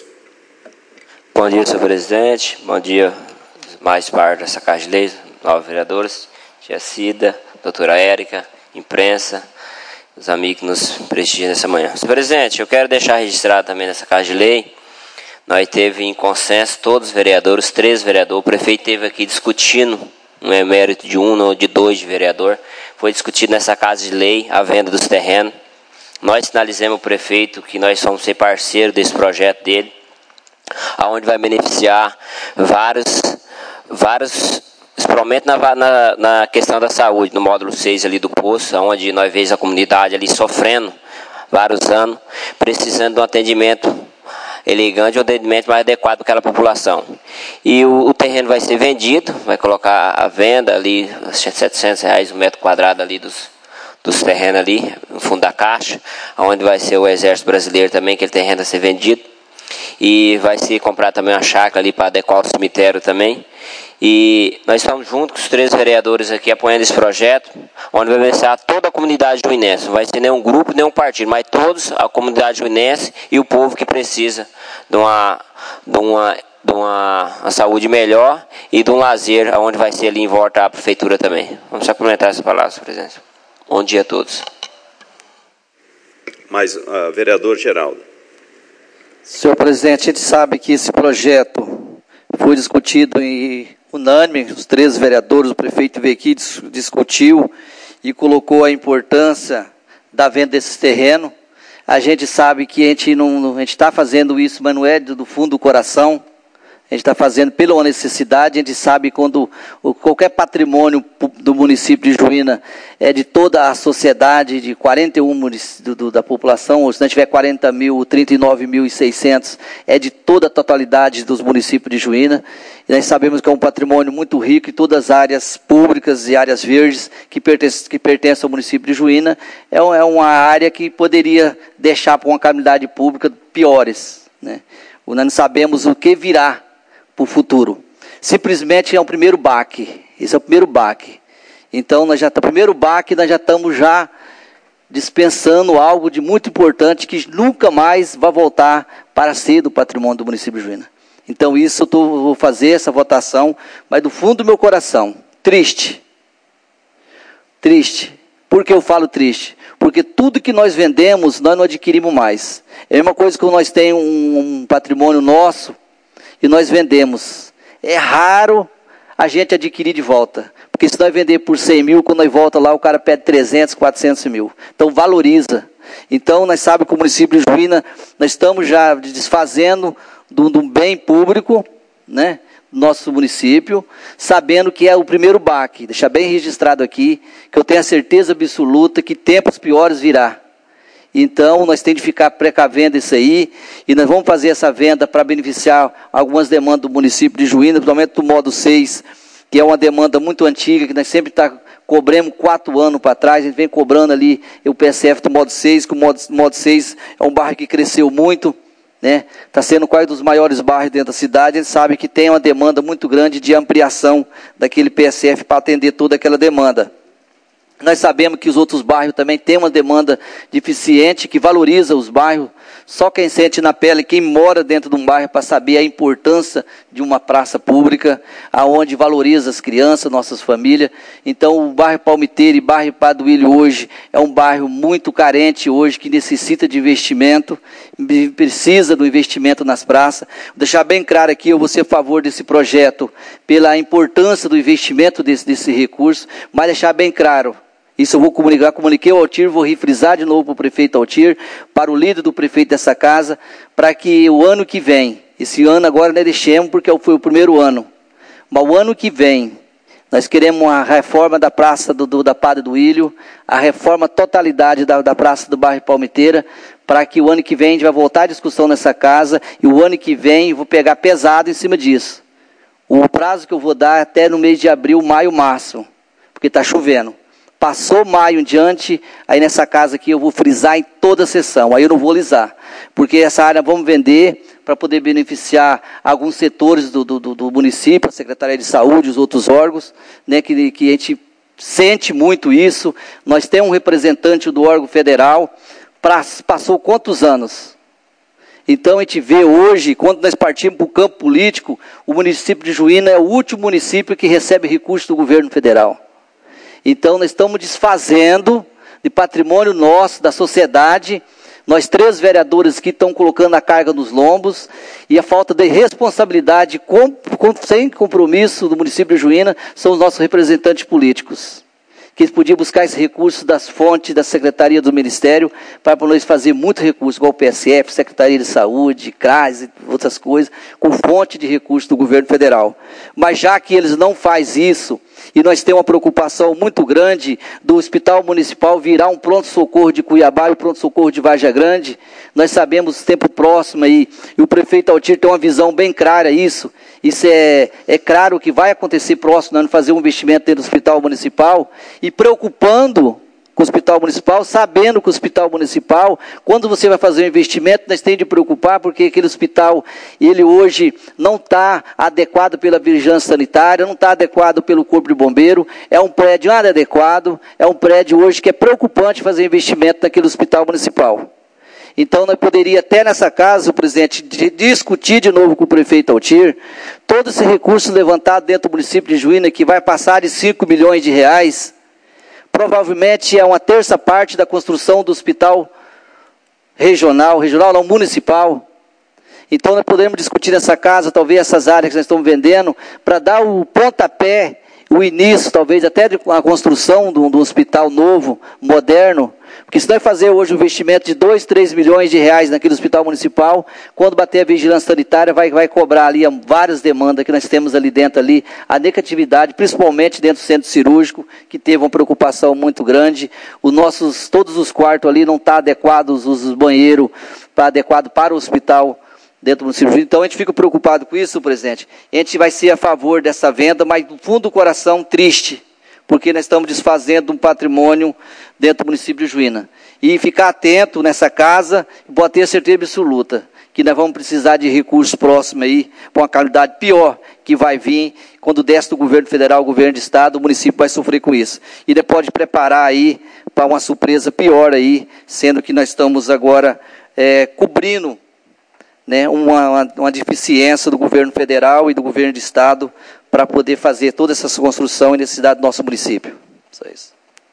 Bom dia, senhor presidente. Bom dia, mais parte dessa Casa de Leis, novos vereadores, tia Cida, doutora Érica, imprensa, os amigos que nos prestigiam nessa manhã. Senhor presidente, eu quero deixar registrado também nessa Casa de Lei, nós teve em consenso todos os vereadores, 3 vereadores, o prefeito esteve aqui discutindo, não é mérito de um ou de 2 de vereador, foi discutido nessa Casa de Lei a venda dos terrenos. Nós sinalizamos ao prefeito que nós somos ser parceiro desse projeto dele, aonde vai beneficiar vários principalmente na questão da saúde, no módulo 6 ali do poço, onde nós vemos a comunidade ali sofrendo vários anos, precisando de um atendimento elegante, um atendimento mais adequado para aquela população. E o terreno vai ser vendido, vai colocar à venda ali, R$700 um metro quadrado ali dos terrenos ali, no fundo da caixa, onde vai ser o Exército Brasileiro também, aquele terreno vai ser vendido. E vai se comprar também uma chácara ali para adequar o cemitério também. E nós estamos juntos com os 3 vereadores aqui apoiando esse projeto, onde vai beneficiar toda a comunidade juinense. Não vai ser nenhum grupo, nenhum partido, mas todos, a comunidade juinense e o povo que precisa de uma saúde melhor e de um lazer, onde vai ser ali em volta a prefeitura também. Vamos complementar essa palavra, senhor presidente. Bom dia a todos. Mais, vereador Geraldo. Senhor presidente, a gente sabe que esse projeto foi discutido em unânime, os 13 vereadores, o prefeito veio aqui, discutiu e colocou a importância da venda desses terrenos. A gente sabe que a gente está fazendo isso, mas não é do fundo do coração. A gente está fazendo pela uma necessidade. A gente sabe quando qualquer patrimônio do município de Juína é de toda a sociedade, de 41 municípios da população, ou se não tiver 40 mil, 39.600, é de toda a totalidade dos municípios de Juína. E nós sabemos que é um patrimônio muito rico em todas as áreas públicas e áreas verdes que pertencem ao município de Juína. É uma área que poderia deixar para uma calamidade pública piores, né? Nós não sabemos o que virá para o futuro. Simplesmente é o primeiro baque. Esse é o primeiro baque. Então, primeiro baque, nós já estamos dispensando algo de muito importante que nunca mais vai voltar para ser do patrimônio do município de Juína. Então, isso eu vou fazer essa votação, mas do fundo do meu coração, triste. Triste. Por que eu falo triste? Porque tudo que nós vendemos, nós não adquirimos mais. É a mesma coisa que nós temos um patrimônio nosso, e nós vendemos. É raro a gente adquirir de volta. Porque se nós vender por 100 mil, quando nós volta lá, o cara pede 300, 400 mil. Então valoriza. Então nós sabemos que o município de Juína, nós estamos já desfazendo de um bem público, né, nosso município, sabendo que é o primeiro baque. Deixar bem registrado aqui, que eu tenho a certeza absoluta que tempos piores virá. Então, nós temos de ficar precavendo isso aí, e nós vamos fazer essa venda para beneficiar algumas demandas do município de Juína, principalmente do modo 6, que é uma demanda muito antiga, que nós sempre estamos cobramos 4 anos para trás, a gente vem cobrando ali o PSF do modo 6, que o modo 6 é um bairro que cresceu muito, né? Está sendo quase dos maiores bairros dentro da cidade. A gente sabe que tem uma demanda muito grande de ampliação daquele PSF para atender toda aquela demanda. Nós sabemos que os outros bairros também têm uma demanda deficiente, que valoriza os bairros. Só quem sente na pele, quem mora dentro de um bairro, para saber a importância de uma praça pública, aonde valoriza as crianças, nossas famílias. Então, o bairro Palmiteira e bairro Paduílio hoje é um bairro muito carente hoje, que necessita de investimento, precisa do investimento nas praças. Vou deixar bem claro aqui, eu vou ser a favor desse projeto, pela importância do investimento desse recurso, mas deixar bem claro, isso eu vou comuniquei ao Altir, vou refrisar de novo para o prefeito Altir, para o líder do prefeito dessa casa, para que o ano que vem, esse ano agora nós deixemos porque foi o primeiro ano, mas o ano que vem, nós queremos a reforma da praça da Padre do Ilho, a reforma totalidade da praça do bairro Palmiteira, para que o ano que vem a gente vai voltar à discussão nessa casa, e o ano que vem eu vou pegar pesado em cima disso. O prazo que eu vou dar é até no mês de abril, maio, março, porque está chovendo. Passou maio em diante, aí nessa casa aqui eu vou frisar em toda a sessão, aí eu não vou lisar, porque essa área vamos vender para poder beneficiar alguns setores do município, a Secretaria de Saúde, os outros órgãos, né, que a gente sente muito isso. Nós temos um representante do órgão federal, passou quantos anos? Então a gente vê hoje, quando nós partimos para o campo político, o município de Juína é o último município que recebe recursos do governo federal. Então, nós estamos desfazendo de patrimônio nosso, da sociedade. Nós 3 vereadores que estão colocando a carga nos lombos, e a falta de responsabilidade, sem compromisso do município de Juína, são os nossos representantes políticos, que eles podiam buscar esse recurso das fontes da Secretaria do Ministério, para nós fazer muito recurso, igual o PSF, Secretaria de Saúde, CRAS e outras coisas, com fonte de recurso do governo federal. Mas já que eles não fazem isso, e nós temos uma preocupação muito grande do Hospital Municipal virar um pronto-socorro de Cuiabá e um pronto-socorro de Vargem Grande, nós sabemos tempo próximo aí, e o prefeito Altir tem uma visão bem clara isso é claro que vai acontecer próximo, né, fazer um investimento dentro do Hospital Municipal, e preocupando com o Hospital Municipal, sabendo que o Hospital Municipal, quando você vai fazer um investimento, nós temos de preocupar, porque aquele hospital, ele hoje não está adequado pela vigilância sanitária, não está adequado pelo Corpo de Bombeiro, é um prédio inadequado, é um prédio hoje que é preocupante fazer investimento naquele Hospital Municipal. Então, nós poderíamos até nessa casa, o presidente, discutir de novo com o prefeito Altir, todo esse recurso levantado dentro do município de Juína, que vai passar de 5 milhões de reais, provavelmente é uma terça parte da construção do hospital regional não, municipal. Então, nós podemos discutir nessa casa, talvez essas áreas que nós estamos vendendo, para dar o pontapé, o início, talvez, até de a construção de um hospital novo, moderno, porque se nós fazer hoje um investimento de 2, 3 milhões de reais naquele hospital municipal, quando bater a vigilância sanitária, vai cobrar ali várias demandas que nós temos ali dentro, a negatividade, principalmente dentro do centro cirúrgico, que teve uma preocupação muito grande, todos os quartos ali não estão adequados, os banheiros adequados para o hospital, dentro do município. Então, a gente fica preocupado com isso, presidente. A gente vai ser a favor dessa venda, mas do fundo do coração, triste, porque nós estamos desfazendo um patrimônio dentro do município de Juína. E ficar atento nessa casa, e pode ter certeza absoluta, que nós vamos precisar de recursos próximos aí, para uma qualidade pior, que vai vir, quando desce do governo federal, governo de estado, o município vai sofrer com isso. E ele pode preparar aí, para uma surpresa pior aí, sendo que nós estamos agora cobrindo, né, uma deficiência do governo federal e do governo de estado para poder fazer toda essa construção e necessidade do nosso município. Só isso.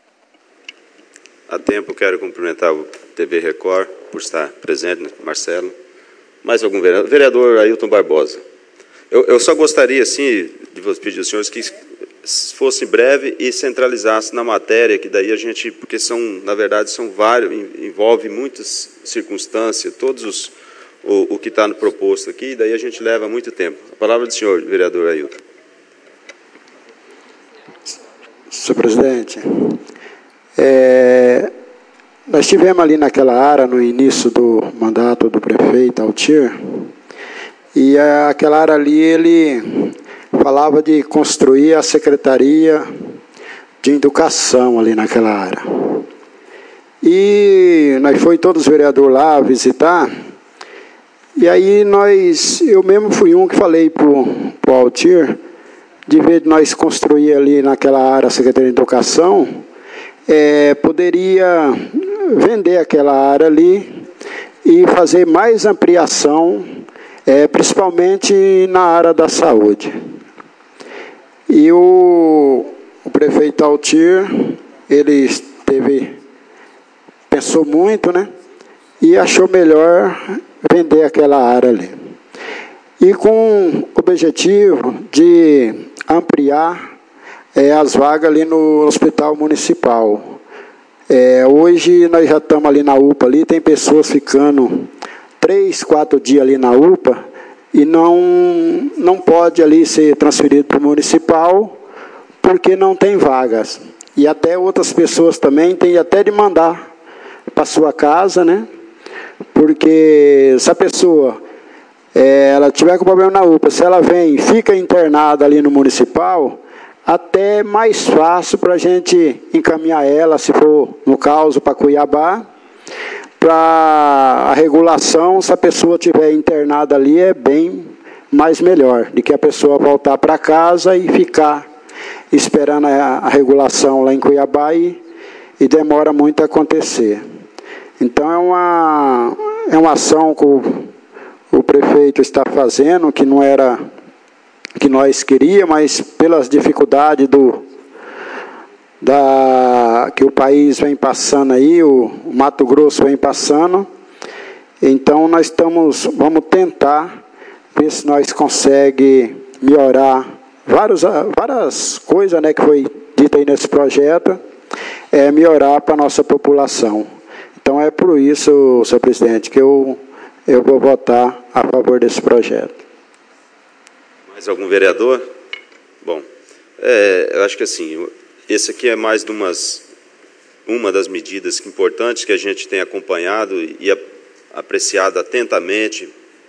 Há tempo, quero cumprimentar o TV Record por estar presente, né, Marcelo. Mais algum vereador? Vereador Ailton Barbosa. Eu só gostaria, assim, de pedir aos senhores que fosse breve e centralizasse na matéria, que daí a gente, porque na verdade, são vários, envolve muitas circunstâncias, o que está no proposto aqui, daí a gente leva muito tempo. A palavra do senhor, vereador Ailton. Senhor presidente, nós tivemos ali naquela área, no início do mandato do prefeito Altir, e aquela área ali, ele falava de construir a secretaria de educação ali naquela área. E nós foi todos os vereadores lá visitar, e aí eu mesmo fui um que falei para o Altir, de vez de nós construir ali naquela área a Secretaria de Educação, poderia vender aquela área ali e fazer mais ampliação, principalmente na área da saúde. E o prefeito Altir, ele pensou muito, né? E achou melhor vender aquela área ali. E com o objetivo de ampliar as vagas ali no hospital municipal. Hoje nós já estamos ali na UPA, ali, tem pessoas ficando 3, 4 dias ali na UPA e não pode ali ser transferido para o municipal porque não tem vagas. E até outras pessoas também têm até de mandar para sua casa, né? Porque se a pessoa ela tiver com problema na UPA, se ela vem e fica internada ali no municipal, até é mais fácil para a gente encaminhar ela, se for no caso, para Cuiabá, para a regulação. Se a pessoa tiver internada ali, é bem mais melhor do que a pessoa voltar para casa e ficar esperando a regulação lá em Cuiabá e demora muito a acontecer. Então é uma ação que o prefeito está fazendo, que não era que nós queríamos, mas pelas dificuldades que o país vem passando aí, o Mato Grosso vem passando. Então nós vamos tentar ver se nós conseguimos melhorar várias coisas, né, que foi dita aí nesse projeto, melhorar para a nossa população. Então é por isso, senhor presidente, que eu vou votar a favor desse projeto. Mais algum vereador? Bom, eu acho que assim, esse aqui é mais de uma das medidas importantes que a gente tem acompanhado e apreciado atentamente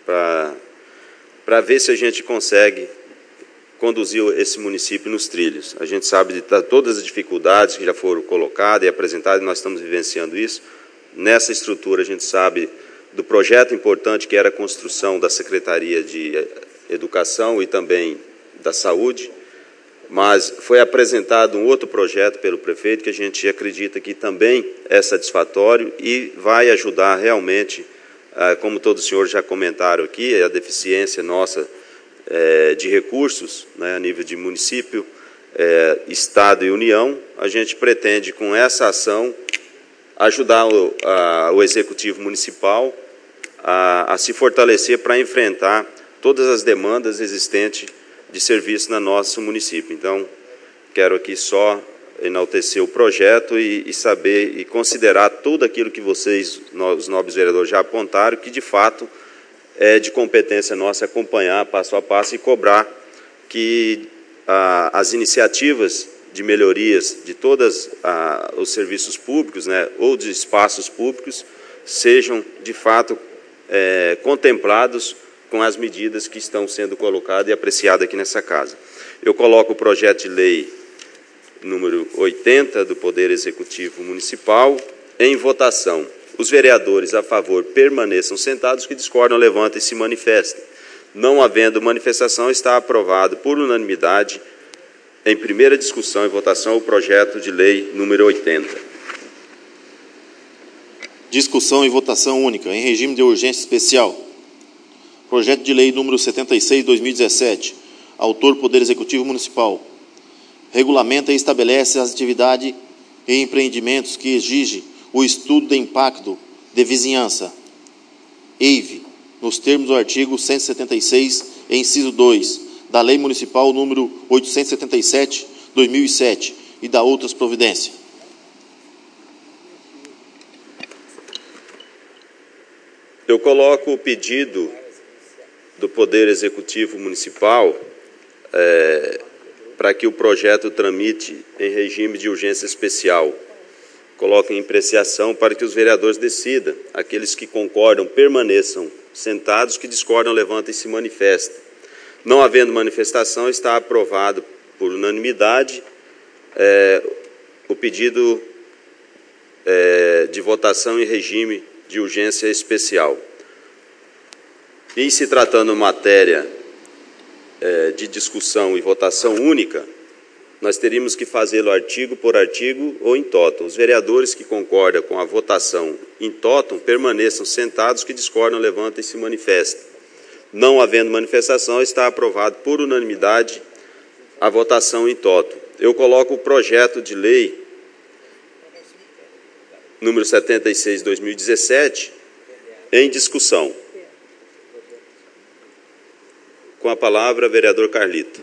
para ver se a gente consegue conduzir esse município nos trilhos. A gente sabe de todas as dificuldades que já foram colocadas e apresentadas, e nós estamos vivenciando isso. Nessa estrutura, a gente sabe do projeto importante que era a construção da Secretaria de Educação e também da Saúde, mas foi apresentado um outro projeto pelo prefeito que a gente acredita que também é satisfatório e vai ajudar realmente, como todos os senhores já comentaram aqui, a deficiência nossa de recursos, né, a nível de município, Estado e União. A gente pretende, com essa ação, ajudar o Executivo Municipal a se fortalecer para enfrentar todas as demandas existentes de serviço no nosso município. Então, quero aqui só enaltecer o projeto e saber e considerar tudo aquilo que vocês, os nobres vereadores, já apontaram, que de fato é de competência nossa acompanhar passo a passo e cobrar que as iniciativas de melhorias de todos os serviços públicos, né, ou de espaços públicos, sejam de fato contemplados com as medidas que estão sendo colocadas e apreciadas aqui nessa casa. Eu coloco o projeto de lei número 80 do Poder Executivo Municipal em votação. Os vereadores a favor permaneçam sentados, os que discordam levantem e se manifestem. Não havendo manifestação, está aprovado por unanimidade, em primeira discussão e votação, o projeto de lei número 80. Discussão e votação única, em regime de urgência especial. Projeto de lei número 76/2017, autor Poder Executivo Municipal. Regulamenta e estabelece as atividades e empreendimentos que exigem o estudo de impacto de vizinhança, EIV, nos termos do artigo 176, inciso 2, da Lei Municipal número 877/2007 e da outras providências. Eu coloco o pedido do Poder Executivo Municipal para que o projeto tramite em regime de urgência especial. Coloco em apreciação para que os vereadores decidam. Aqueles que concordam permaneçam sentados, que discordam levantem e se manifestem. Não havendo manifestação, está aprovado por unanimidade o pedido de votação em regime de urgência especial. Em se tratando matéria de discussão e votação única, nós teríamos que fazê-lo artigo por artigo ou em totum. Os vereadores que concordam com a votação em totum permaneçam sentados, que discordam levantem e se manifestem. Não havendo manifestação, está aprovado por unanimidade a votação em totum. Eu coloco o projeto de lei número 76 de 2017 em discussão. Com a palavra, vereador Carlito.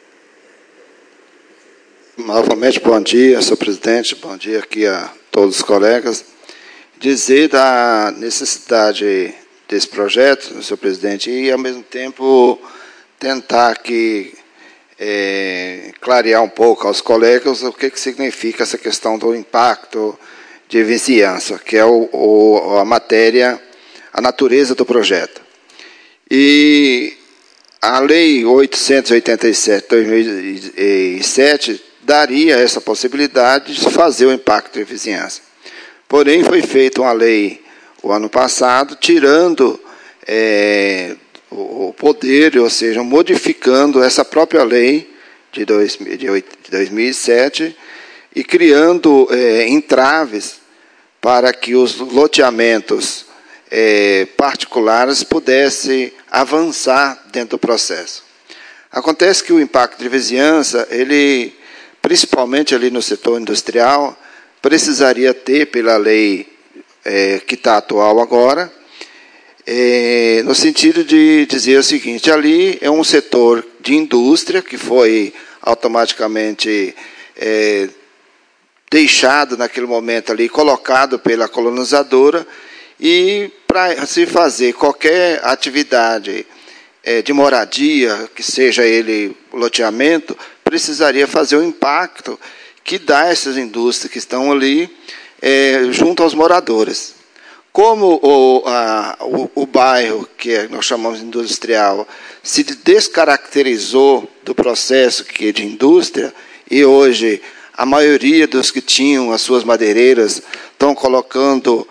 Novamente, bom dia, senhor presidente, bom dia aqui a todos os colegas. Dizer da necessidade desse projeto, senhor presidente, e, ao mesmo tempo, tentar aqui clarear um pouco aos colegas o que significa essa questão do impacto de vizinhança, que é a matéria, a natureza do projeto. E a Lei 887 de 2007 daria essa possibilidade de fazer o impacto de vizinhança. Porém, foi feita uma lei o ano passado, tirando o poder, ou seja, modificando essa própria lei de 2007 e criando entraves para que os loteamentos particulares pudessem avançar dentro do processo. Acontece que o impacto de vizinhança, ele, principalmente ali no setor industrial, precisaria ter, pela lei que está atual agora, no sentido de dizer o seguinte: ali é um setor de indústria que foi automaticamente deixado naquele momento ali, colocado pela colonizadora, e para se fazer qualquer atividade de moradia, que seja ele loteamento, precisaria fazer o impacto que dá essas indústrias que estão ali junto aos moradores. Como o bairro, que nós chamamos de industrial, se descaracterizou do processo que é de indústria, e hoje a maioria dos que tinham as suas madeireiras estão colocando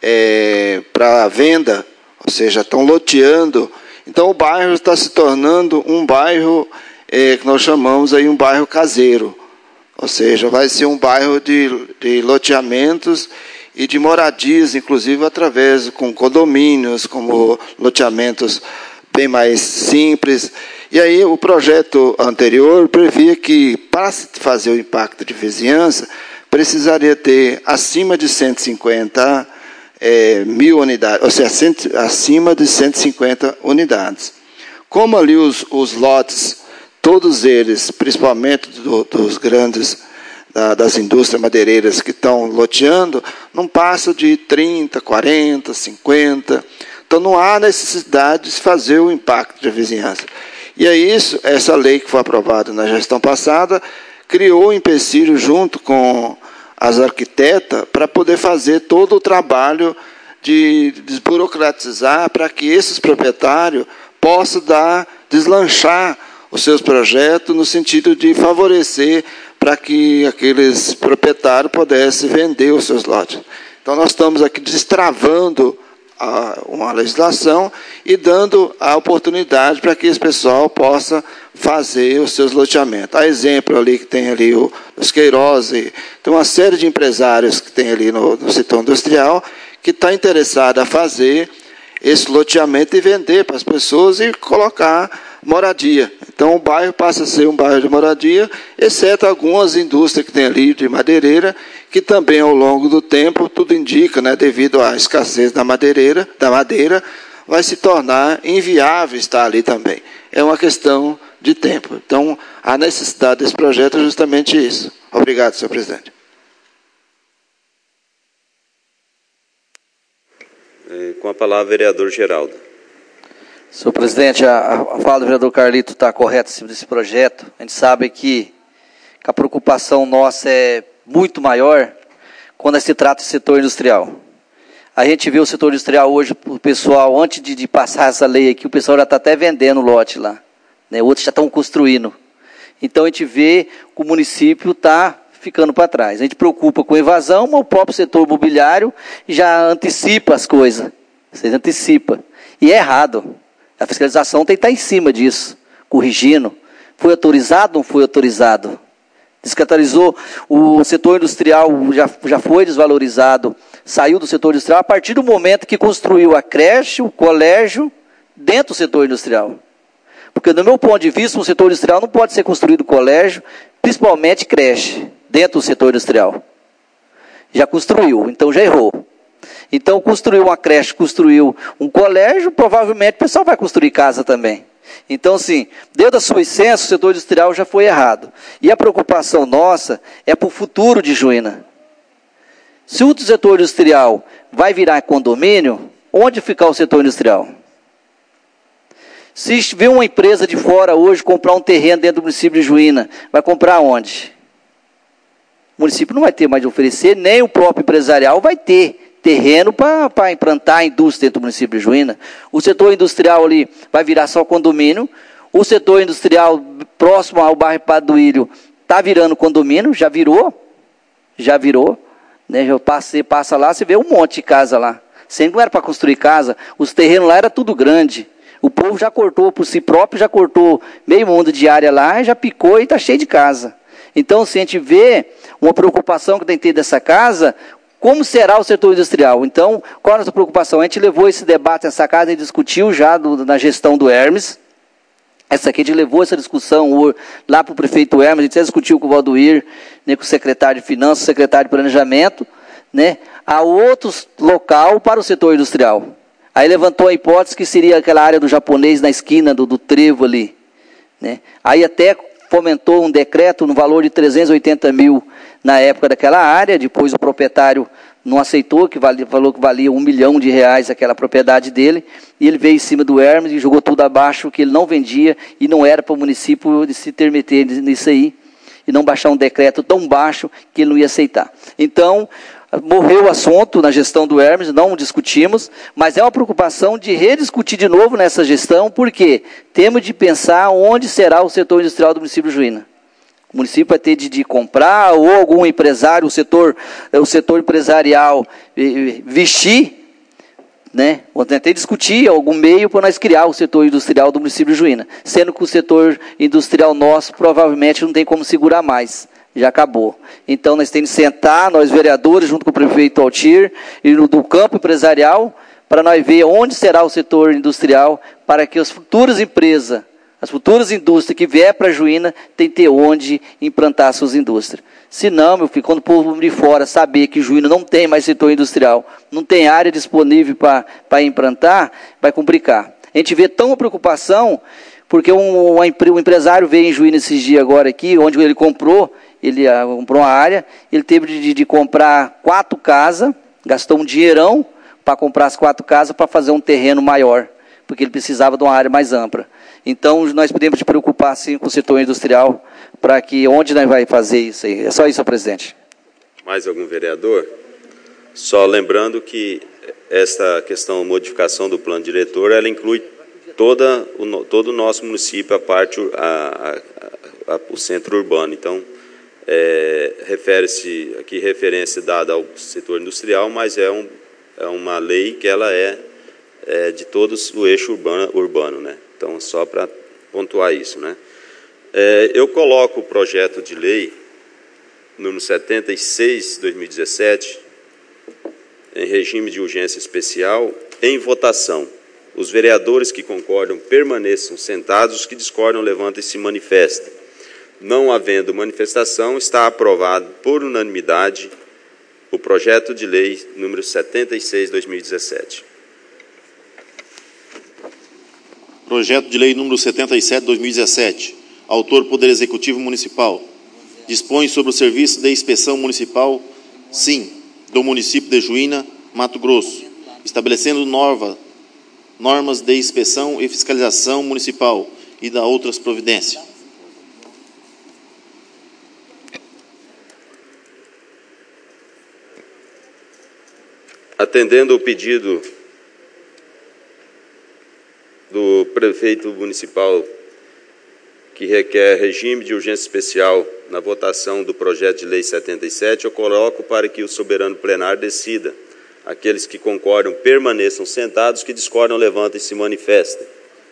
para venda, ou seja, estão loteando. Então, o bairro está se tornando um bairro que nós chamamos aí um bairro caseiro, ou seja, vai ser um bairro de loteamentos e de moradias, inclusive através com condomínios, como loteamentos bem mais simples. E aí o projeto anterior previa que, para se fazer o impacto de vizinhança, precisaria ter acima de 150 mil unidades, ou seja, acima de 150 unidades. Como ali os lotes, todos eles, principalmente dos grandes, das indústrias madeireiras que estão loteando, não passam de 30, 40, 50. Então, não há necessidade de se fazer o impacto de vizinhança. E é isso, essa lei que foi aprovada na gestão passada, criou um empecilho junto com as arquitetas para poder fazer todo o trabalho de desburocratizar para que esses proprietários possam deslanchar os seus projetos no sentido de favorecer para que aqueles proprietários pudessem vender os seus lotes. Então, nós estamos aqui destravando uma legislação e dando a oportunidade para que esse pessoal possa fazer os seus loteamentos. Há exemplo ali que tem ali os Queiroz, tem uma série de empresários que tem ali no setor industrial que está interessado a fazer esse loteamento e vender para as pessoas e colocar moradia. Então, o bairro passa a ser um bairro de moradia, exceto algumas indústrias que tem ali de madeireira, que também, ao longo do tempo, tudo indica, né, devido à escassez da madeira, vai se tornar inviável estar ali também. É uma questão de tempo. Então, a necessidade desse projeto é justamente isso. Obrigado, senhor presidente. Com a palavra, vereador Geraldo. Senhor presidente, a fala do vereador Carlito está correta desse projeto. A gente sabe que a preocupação nossa é muito maior quando se trata de setor industrial. A gente vê o setor industrial hoje, o pessoal, antes de passar essa lei aqui, o pessoal já está até vendendo lote lá, né? Outros já estão construindo. Então, a gente vê que o município está ficando para trás. A gente preocupa com evasão, mas o próprio setor imobiliário já antecipa as coisas. Você antecipa. E é errado. A fiscalização tem que estar em cima disso, corrigindo. Foi autorizado ou não foi autorizado? Descatarizou, o setor industrial já foi desvalorizado, saiu do setor industrial a partir do momento que construiu a creche, o colégio, dentro do setor industrial. Porque, do meu ponto de vista, no setor industrial não pode ser construído colégio, principalmente creche, dentro do setor industrial. Já construiu, então já errou. Então, construiu uma creche, construiu um colégio, provavelmente o pessoal vai construir casa também. Então, assim, dentro da sua essência, o setor industrial já foi errado. E a preocupação nossa é para o futuro de Juína. Se o setor industrial vai virar condomínio, onde ficar o setor industrial? Se vir uma empresa de fora hoje comprar um terreno dentro do município de Juína, vai comprar onde? O município não vai ter mais de oferecer, nem o próprio empresarial vai ter terreno para implantar a indústria dentro do município de Juína. O setor industrial ali vai virar só condomínio. O setor industrial próximo ao bairro Paduílio está virando condomínio, já virou. Né? Você passa lá, você vê um monte de casa lá. Sempre não era para construir casa, os terrenos lá era tudo grande. O povo já cortou por si próprio, já cortou meio mundo de área lá, já picou e está cheio de casa. Então, se a gente vê uma preocupação que tem que ter dessa casa, como será o setor industrial? Então, qual é a nossa preocupação? A gente levou esse debate nessa casa e discutiu já na gestão do Hermes. Essa aqui a gente levou essa discussão lá para o prefeito Hermes, a gente já discutiu com o Valdoir, né, com o secretário de Finanças, o secretário de Planejamento, né, a outros local para o setor industrial. Aí levantou a hipótese que seria aquela área do japonês na esquina do trevo ali. Né? Aí até fomentou um decreto no valor de 380 mil na época daquela área, depois o proprietário não aceitou, falou que valia R$1 milhão aquela propriedade dele, e ele veio em cima do Hermes e jogou tudo abaixo, que ele não vendia, e não era para o município de se intermeter nisso aí, e não baixar um decreto tão baixo que ele não ia aceitar. Então, morreu o assunto na gestão do Hermes, não discutimos, mas é uma preocupação de rediscutir de novo nessa gestão, porque temos de pensar onde será o setor industrial do município de Juína. O município vai ter de comprar, ou algum empresário, o setor empresarial vestir, né? Ou até discutir algum meio para nós criar o setor industrial do município de Juína, sendo que o setor industrial nosso provavelmente não tem como segurar mais. Já acabou. Então, nós temos que sentar, nós vereadores, junto com o prefeito Altir, e do campo empresarial, para nós ver onde será o setor industrial, para que as futuras empresas, as futuras indústrias que vier para Juína, tem que ter onde implantar suas indústrias. Se não, meu filho, quando o povo de fora saber que Juína não tem mais setor industrial, não tem área disponível para implantar, vai complicar. A gente vê tão uma preocupação, porque um empresário veio em Juína esses dias agora aqui, onde ele comprou uma área, ele teve de comprar 4 casas, gastou um dinheirão para comprar as 4 casas para fazer um terreno maior, porque ele precisava de uma área mais ampla. Então, nós podemos nos preocupar, sim, com o setor industrial, para que onde nós vamos fazer isso aí. É só isso, presidente. Mais algum vereador? Só lembrando que esta questão, modificação do plano diretor, ela inclui todo o nosso município, a parte, o centro urbano. Então, refere-se aqui referência dada ao setor industrial, mas é uma lei que ela é de todo o eixo urbano, né? Então, só para pontuar isso, né? Eu coloco o projeto de lei número 76/2017 em regime de urgência especial em votação. Os vereadores que concordam permaneçam sentados, os que discordam levantem e se manifestem. Não havendo manifestação, está aprovado por unanimidade o projeto de lei número 76/2017. Projeto de lei número 77/2017. Autor Poder Executivo Municipal. Dispõe sobre o serviço de inspeção municipal, sim, do município de Juína, Mato Grosso, estabelecendo normas de inspeção e fiscalização municipal e da outras providências. Atendendo o pedido do prefeito municipal, que requer regime de urgência especial na votação do projeto de lei 77, eu coloco para que o soberano plenário decida. Aqueles que concordam permaneçam sentados, que discordam levantem e se manifestem.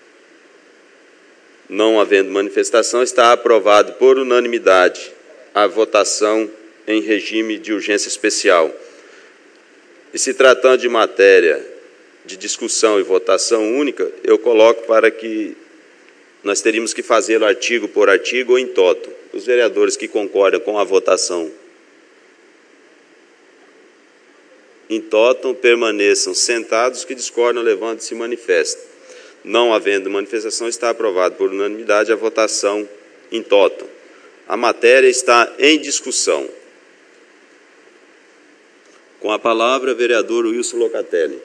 Não havendo manifestação, está aprovado por unanimidade a votação em regime de urgência especial. E se tratando de matéria de discussão e votação única, eu coloco para que nós teríamos que fazê-lo artigo por artigo ou em toto. Os vereadores que concordam com a votação em toto permaneçam sentados, que discordam levantem e se manifestem. Não havendo manifestação, está aprovado por unanimidade a votação em toto. A matéria está em discussão. Com a palavra, vereador Wilson Locatelli.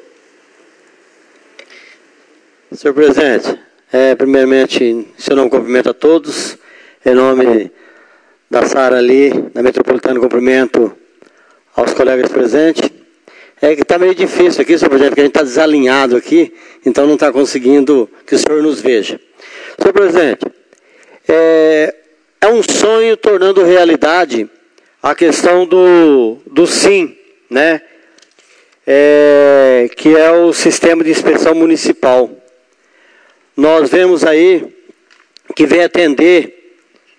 Senhor presidente, primeiramente, em seu nome, cumprimento a todos. Em nome da Sara ali, da Metropolitana, cumprimento aos colegas presentes. É que está meio difícil aqui, senhor presidente, porque a gente está desalinhado aqui, então não está conseguindo que o senhor nos veja. Senhor presidente, é um sonho tornando realidade a questão do SIM, né? Que é o Sistema de Inspeção Municipal. Nós vemos aí que vem atender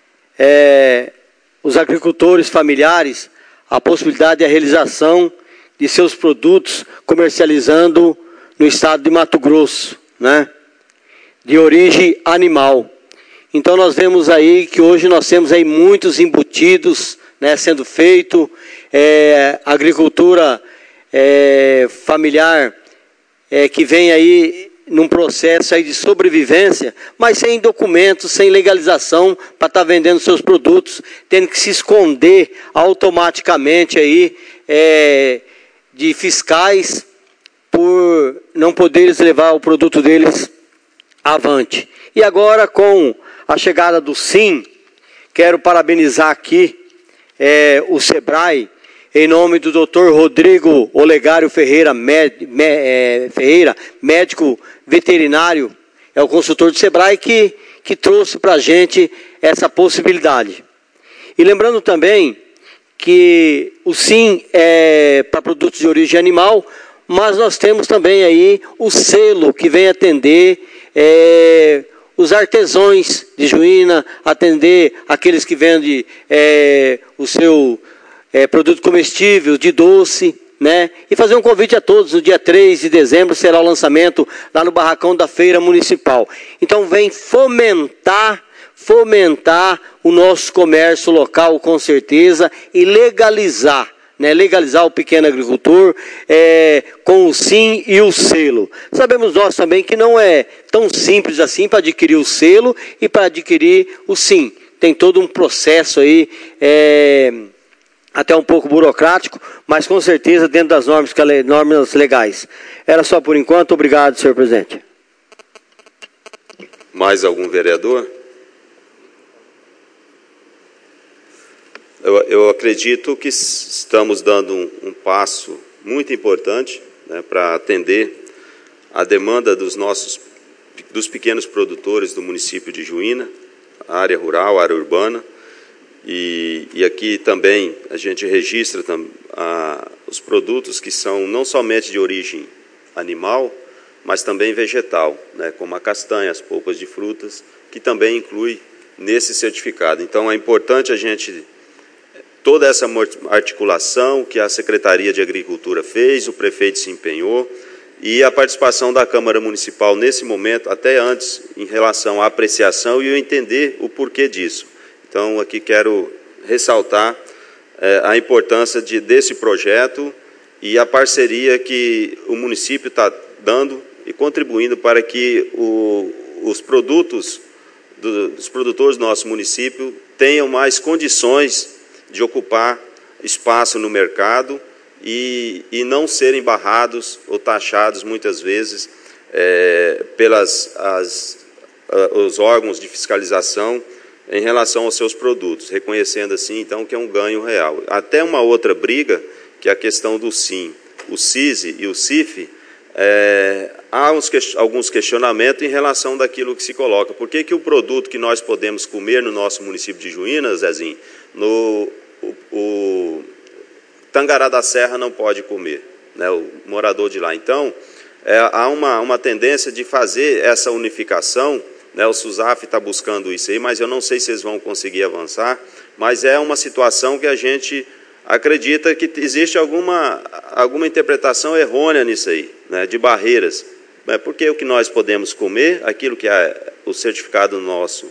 os agricultores familiares a possibilidade de realização de seus produtos comercializando no estado de Mato Grosso, né? De origem animal. Então nós vemos aí que hoje nós temos aí muitos embutidos, né, sendo feito, agricultura familiar que vem aí num processo aí de sobrevivência, mas sem documentos, sem legalização para estar vendendo seus produtos, tendo que se esconder automaticamente aí de fiscais por não poderes levar o produto deles avante. E agora, com a chegada do SIM, quero parabenizar aqui o SEBRAE, em nome do Dr. Rodrigo Olegário Ferreira, médico veterinário, é o consultor do SEBRAE que trouxe para a gente essa possibilidade. E lembrando também que o SIM é para produtos de origem animal, mas nós temos também aí o selo que vem atender os artesãos de Juína, atender aqueles que vendem o seu produto comestível, de doce, né? E fazer um convite a todos, no dia 3 de dezembro será o lançamento lá no barracão da Feira Municipal. Então vem fomentar o nosso comércio local, com certeza, e legalizar, né? Legalizar o pequeno agricultor com o SIM e o selo. Sabemos nós também que não é tão simples assim para adquirir o selo e para adquirir o SIM. Tem todo um processo aí, até um pouco burocrático, mas com certeza dentro das normas legais. Era só por enquanto. Obrigado, senhor presidente. Mais algum vereador? Eu acredito que estamos dando um passo muito importante, né, para atender a demanda dos pequenos produtores do município de Juína, área rural, área urbana, e aqui também a gente registra os produtos que são não somente de origem animal, mas também vegetal, né, como a castanha, as polpas de frutas, que também inclui nesse certificado. Então é importante a gente, toda essa articulação que a Secretaria de Agricultura fez, o prefeito se empenhou, e a participação da Câmara Municipal nesse momento, até antes, em relação à apreciação e eu entender o porquê disso. Então, aqui quero ressaltar a importância desse projeto e a parceria que o município está dando e contribuindo para que os produtos dos produtores do nosso município tenham mais condições de ocupar espaço no mercado e não serem barrados ou taxados, muitas vezes, os órgãos de fiscalização em relação aos seus produtos, reconhecendo assim, então, que é um ganho real. Até uma outra briga, que é a questão do SIM, o CISI e o CIF, há alguns questionamentos em relação daquilo que se coloca. Por que o produto que nós podemos comer no nosso município de Juína, Zezinho, o Tangará da Serra não pode comer, né, o morador de lá? Então, há uma tendência de fazer essa unificação, né, o SUSAF está buscando isso aí, mas eu não sei se eles vão conseguir avançar, mas é uma situação que a gente acredita que existe alguma interpretação errônea nisso aí, né, de barreiras. Porque o que nós podemos comer, aquilo que o certificado nosso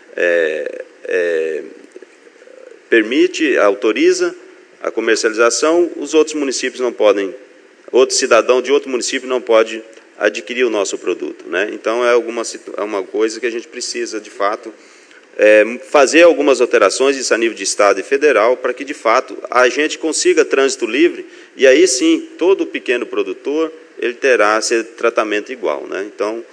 permite, autoriza a comercialização, os outros municípios não podem, outro cidadão de outro município não pode adquirir o nosso produto, né? Então é uma coisa que a gente precisa, de fato, fazer algumas alterações, isso a nível de Estado e federal, para que, de fato, a gente consiga trânsito livre, e aí sim, todo pequeno produtor, ele terá esse tratamento igual, né? Então,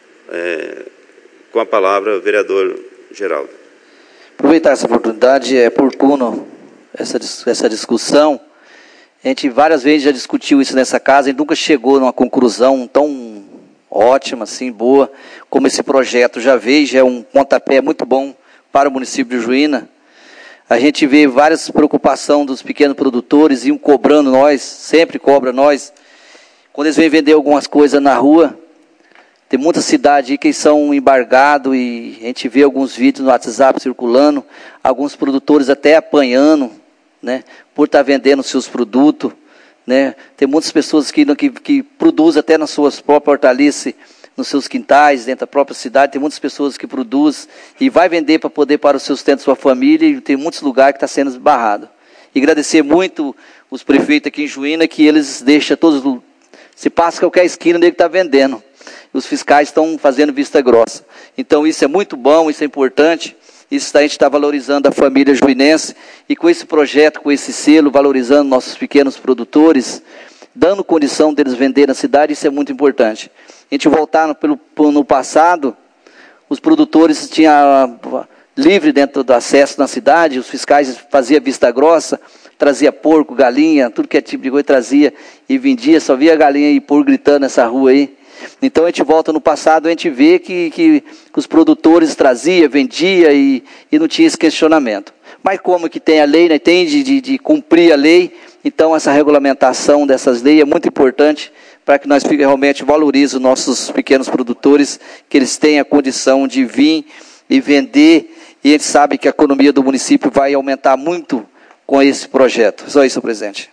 com a palavra, vereador Geraldo. Aproveitar essa oportunidade, é oportuno essa discussão. A gente várias vezes já discutiu isso nessa casa e nunca chegou numa conclusão tão ótima, assim, boa, como esse projeto já veio, já é um pontapé muito bom para o município de Juína. A gente vê várias preocupações dos pequenos produtores, iam cobrando nós, sempre cobra nós. Quando eles vêm vender algumas coisas na rua, tem muita cidade aí que são embargados e a gente vê alguns vídeos no WhatsApp circulando, alguns produtores até apanhando, né, por estar vendendo seus produtos, né. Tem muitas pessoas que produzem até nas suas próprias hortaliças, nos seus quintais, dentro da própria cidade. Tem muitas pessoas que produzem e vai vender para poder para o sustento da sua família, e tem muitos lugares que está sendo esbarrado. E agradecer muito os prefeitos aqui em Juína, que eles deixam todos, se passa qualquer esquina dele que está vendendo. Os fiscais estão fazendo vista grossa. Então isso é muito bom, isso é importante. Isso a gente está valorizando a família juinense, e com esse projeto, com esse selo, valorizando nossos pequenos produtores, dando condição deles vender na cidade, isso é muito importante. A gente voltar no passado, os produtores tinham livre dentro do acesso na cidade, os fiscais faziam vista grossa, trazia porco, galinha, tudo que é tipo de coisa trazia e vendia, só via galinha e porco gritando nessa rua aí. Então a gente volta no passado, a gente vê que os produtores traziam, vendiam e não tinha esse questionamento. Mas como que tem a lei, né, tem de cumprir a lei, então essa regulamentação dessas leis é muito importante para que nós realmente valorizemos os nossos pequenos produtores, que eles tenham a condição de vir e vender, e a gente sabe que a economia do município vai aumentar muito com esse projeto. Só isso, presidente.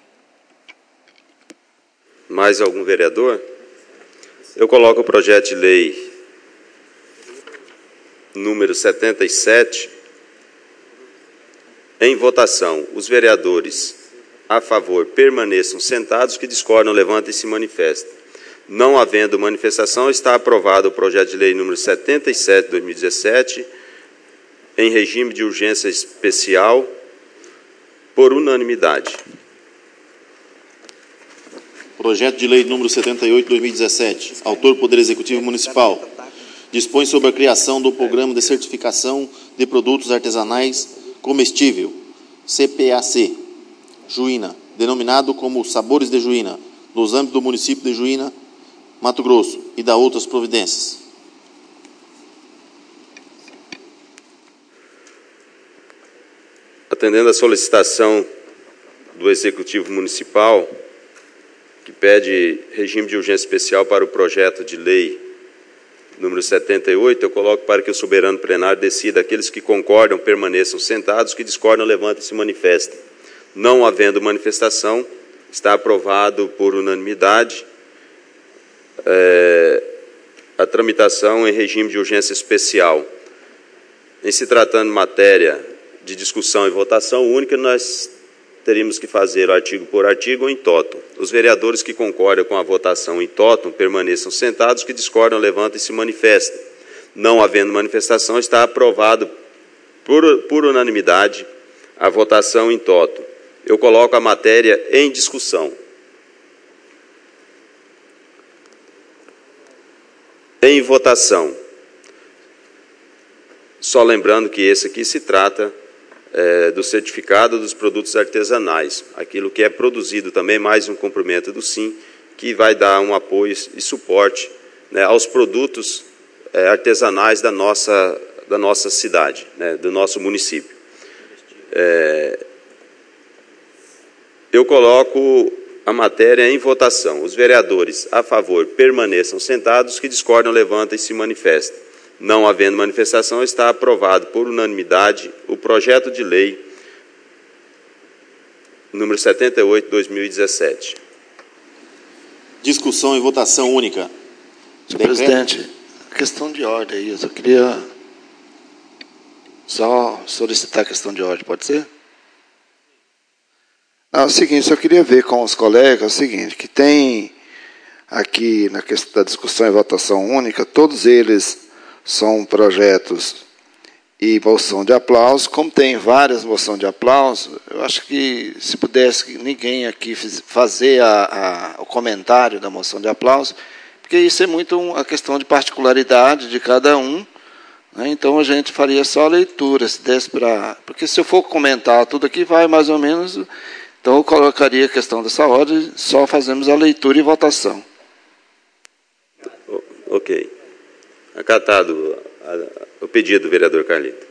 Mais algum vereador? Eu coloco o projeto de lei número 77 em votação. Os vereadores a favor permaneçam sentados, que discordam levantem e se manifestem. Não havendo manifestação, está aprovado o projeto de lei número 77 de 2017 em regime de urgência especial por unanimidade. Projeto de lei número 78 de 2017. Autor Poder Executivo Municipal. Dispõe sobre a criação do Programa de Certificação de Produtos Artesanais Comestível, CPAC, Juína, denominado como Sabores de Juína, nos âmbitos do município de Juína, Mato Grosso, e da outras providências. Atendendo à solicitação do Executivo Municipal, que pede regime de urgência especial para o projeto de lei número 78, eu coloco para que o soberano plenário decida: aqueles que concordam permaneçam sentados, que discordam levantem e se manifestem. Não havendo manifestação, está aprovado por unanimidade a tramitação em regime de urgência especial. Em se tratando de matéria de discussão e votação única, nós teríamos que fazer artigo por artigo ou em totum. Os vereadores que concordam com a votação em totum permaneçam sentados, que discordam levantem e se manifestem. Não havendo manifestação, está aprovado por unanimidade a votação em totum. Eu coloco a matéria em discussão. Em votação. Só lembrando que esse aqui se trata do certificado dos produtos artesanais, aquilo que é produzido também, mais um cumprimento do SIM, que vai dar um apoio e suporte né, aos produtos artesanais da nossa cidade, né, do nosso município. Eu coloco a matéria em votação. Os vereadores a favor permaneçam sentados, os que discordam levantem e se manifestem. Não havendo manifestação, está aprovado por unanimidade o projeto de lei número 78/2017. Discussão e votação única. Senhor presidente, questão de ordem aí, eu só queria solicitar a questão de ordem, pode ser? Não, é o seguinte, só queria ver com os colegas o seguinte, que tem aqui na questão da discussão e votação única, todos eles são projetos e moção de aplauso. Como tem várias moções de aplauso, eu acho que se pudesse ninguém aqui fazer o comentário da moção de aplauso, porque isso é muito uma questão de particularidade de cada um, né? Então a gente faria só a leitura, se desse para... Porque se eu for comentar tudo aqui, vai mais ou menos... Então eu colocaria a questão dessa ordem, só fazemos a leitura e votação. Ok. Acatado o pedido, vereador Carlito.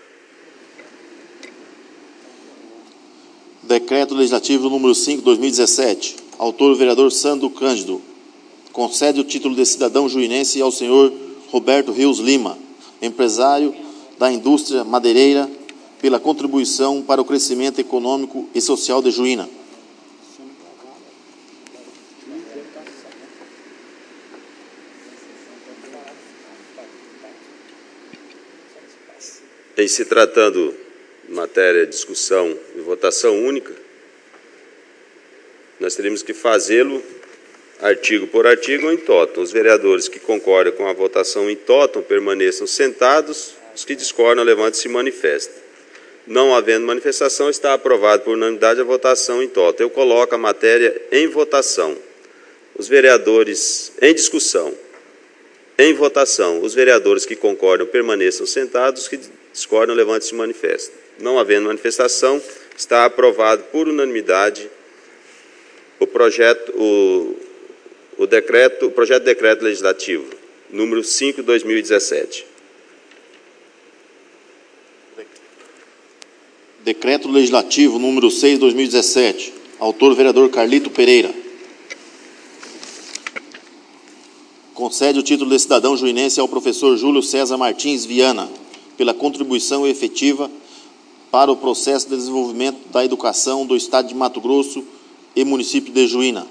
Decreto Legislativo número 5/2017. Autor, o vereador Sandro Cândido. Concede o título de cidadão juinense ao senhor Roberto Rios Lima, empresário da indústria madeireira, pela contribuição para o crescimento econômico e social de Juína. Em se tratando de matéria de discussão e votação única, nós teríamos que fazê-lo artigo por artigo ou em totum. Os vereadores que concordam com a votação em totum permaneçam sentados, os que discordam levantem e se manifestem. Não havendo manifestação, está aprovado por unanimidade a votação em totum. Eu coloco a matéria em votação. Os vereadores em discussão, em votação, os vereadores que concordam permaneçam sentados, os que discordam levantem e se manifestem. Não havendo manifestação, está aprovado por unanimidade o projeto de decreto legislativo número 5/2017. Decreto Legislativo número 6/2017. Autor, vereador Carlito Pereira. Concede o título de cidadão juinense ao professor Júlio César Martins Viana, pela contribuição efetiva para o processo de desenvolvimento da educação do Estado de Mato Grosso e município de Juína.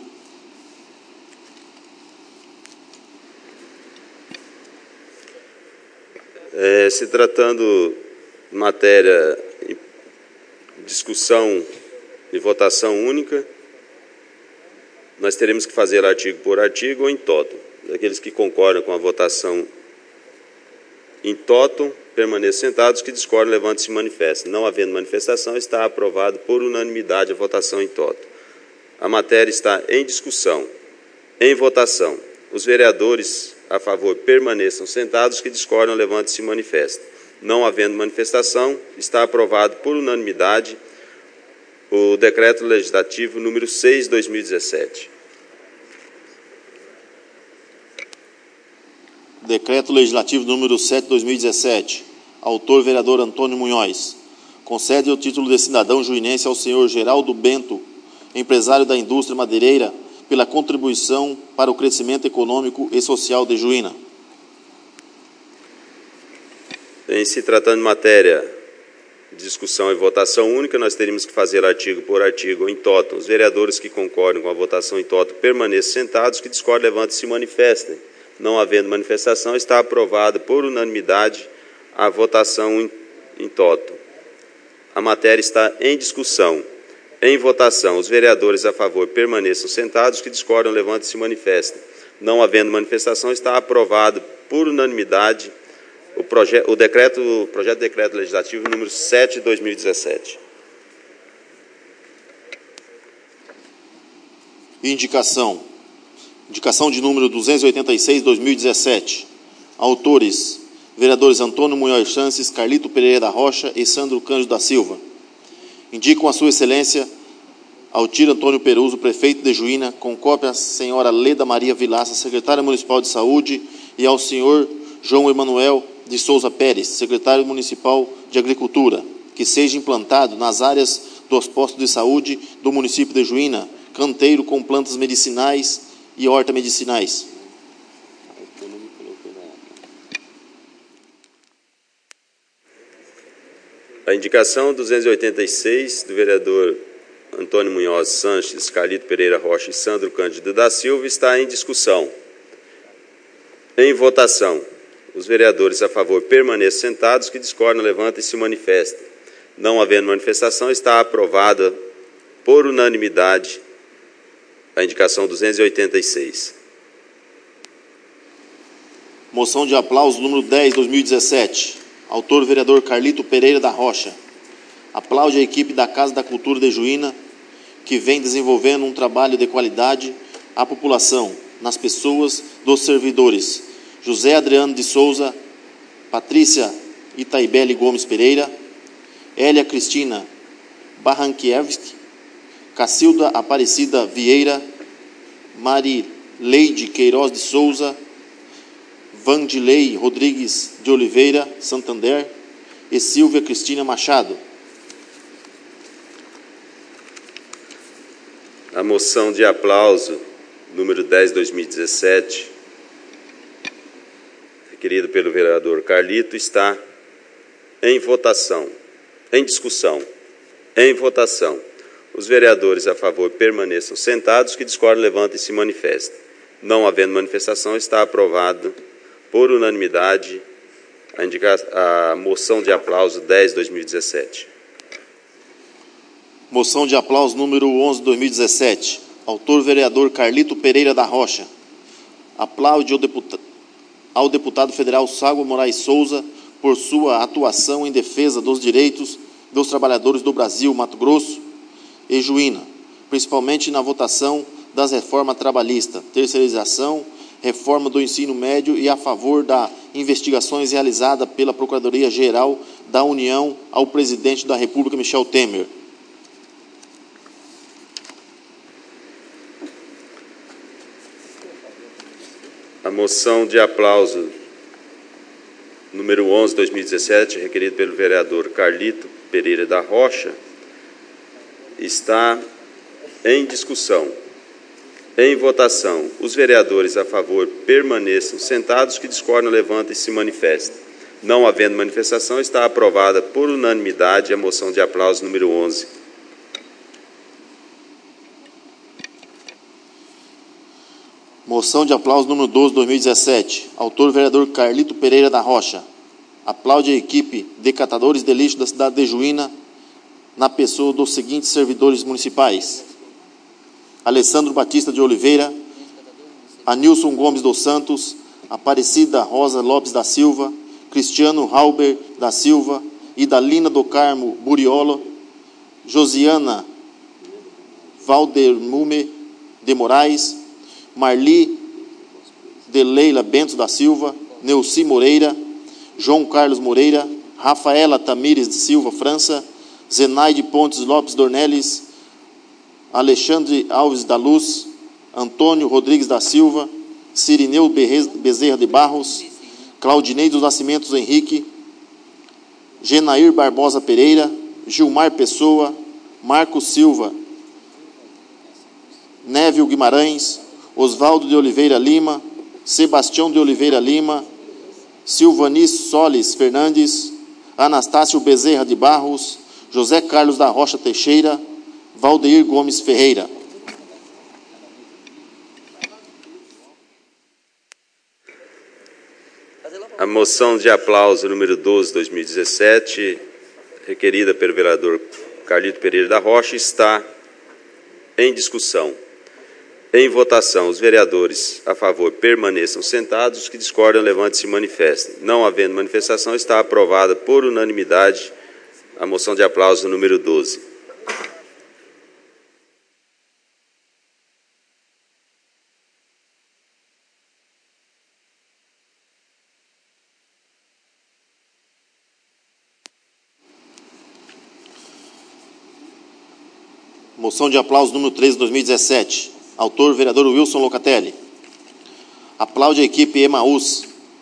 Se tratando de matéria de discussão e votação única, nós teremos que fazer artigo por artigo ou em totum. Aqueles que concordam com a votação em totum, permaneçam sentados, que discordam, levantem e se manifestem. Não havendo manifestação, está aprovado por unanimidade a votação em totum. A matéria está em discussão, em votação. Os vereadores a favor permaneçam sentados, que discordam, levantem e se manifestem. Não havendo manifestação, está aprovado por unanimidade o decreto legislativo número 6/2017. Decreto Legislativo número 7/2017. Autor, vereador Antônio Munhoz. Concede o título de cidadão juinense ao senhor Geraldo Bento, empresário da indústria madeireira, pela contribuição para o crescimento econômico e social de Juína. Em se tratando de matéria de discussão e votação única, nós teríamos que fazer artigo por artigo ou em totum. Os vereadores que concordam com a votação em totum permaneçam sentados, que discordam, levantem e se manifestem. Não havendo manifestação, está aprovada por unanimidade a votação em totum. A matéria está em discussão, em votação. Os vereadores a favor permaneçam sentados, que discordam, levantem e se manifestem. Não havendo manifestação, está aprovado por unanimidade o projeto de decreto legislativo número 7/2017. Indicação de número 286/2017. Autores, vereadores Antônio Munhoz Chances, Carlito Pereira da Rocha e Sandro Cândido da Silva. Indicam a sua excelência Altir Antônio Peruso, prefeito de Juína, com cópia à senhora Leda Maria Vilaça, secretária municipal de saúde, e ao senhor João Emanuel de Souza Pérez, secretário municipal de agricultura, que seja implantado nas áreas dos postos de saúde do município de Juína, canteiro com plantas medicinais e horta-medicinais. A indicação 286 do vereador Antônio Munhoz Sanches, Carlito Pereira Rocha e Sandro Cândido da Silva está em discussão. Em votação. Os vereadores a favor permaneçam sentados, que discordam levantem e se manifestem. Não havendo manifestação, está aprovada por unanimidade a indicação 286. Moção de aplauso número 10, 2017. Autor, vereador Carlito Pereira da Rocha. Aplaude a equipe da Casa da Cultura de Juína, que vem desenvolvendo um trabalho de qualidade à população, nas pessoas dos servidores. José Adriano de Souza, Patrícia Itaibele Gomes Pereira, Hélia Cristina Barranquievski, Cacilda Aparecida Vieira, Marileide Queiroz de Souza, Vandilei Rodrigues de Oliveira, Santander, e Silvia Cristina Machado. A moção de aplauso, número 10, 2017, requerida pelo vereador Carlito, está em votação, em discussão, em votação. Os vereadores a favor permaneçam sentados, que discordam levantem e se manifestem. Não havendo manifestação, está aprovado por unanimidade a moção de aplauso 10, 2017. Moção de aplauso número 11, 2017. Autor, vereador Carlito Pereira da Rocha. Aplaude ao deputado federal Ságua Moraes Souza por sua atuação em defesa dos direitos dos trabalhadores do Brasil, Mato Grosso e Juína, principalmente na votação das reformas trabalhistas, terceirização, reforma do ensino médio e a favor das investigações realizadas pela Procuradoria-Geral da União ao presidente da República, Michel Temer. A moção de aplauso número 11, 2017, requerida pelo vereador Carlito Pereira da Rocha, está em discussão. Em votação, os vereadores a favor permaneçam sentados, que discordam levantem e se manifestem. Não havendo manifestação, está aprovada por unanimidade a moção de aplauso número 11. Moção de aplauso número 12, 2017. Autor, vereador Carlito Pereira da Rocha. Aplaude a equipe de catadores de lixo da cidade de Juína, na pessoa dos seguintes servidores municipais: Alessandro Batista de Oliveira, Anilson Gomes dos Santos, Aparecida Rosa Lopes da Silva, Cristiano Halber da Silva, Idalina do Carmo Buriolo, Josiana Valdermume de Moraes, Marli de Leila Bento da Silva, Neuci Moreira, João Carlos Moreira, Rafaela Tamires de Silva França, Zenaide Pontes Lopes Dornelles, Alexandre Alves da Luz, Antônio Rodrigues da Silva, Cirineu Bezerra de Barros, Claudinei dos Nascimentos Henrique, Genair Barbosa Pereira, Gilmar Pessoa, Marcos Silva, Névio Guimarães, Osvaldo de Oliveira Lima, Sebastião de Oliveira Lima, Silvanis Solis Fernandes, Anastácio Bezerra de Barros, José Carlos da Rocha Teixeira, Valdeir Gomes Ferreira. A moção de aplauso número 12, 2017, requerida pelo vereador Carlito Pereira da Rocha, está em discussão. Em votação, os vereadores a favor permaneçam sentados, os que discordam levantem e se manifestem. Não havendo manifestação, está aprovada por unanimidade a moção de aplauso número 12. Moção de aplauso número 13, 2017. Autor, vereador Wilson Locatelli. Aplaude a equipe Emaús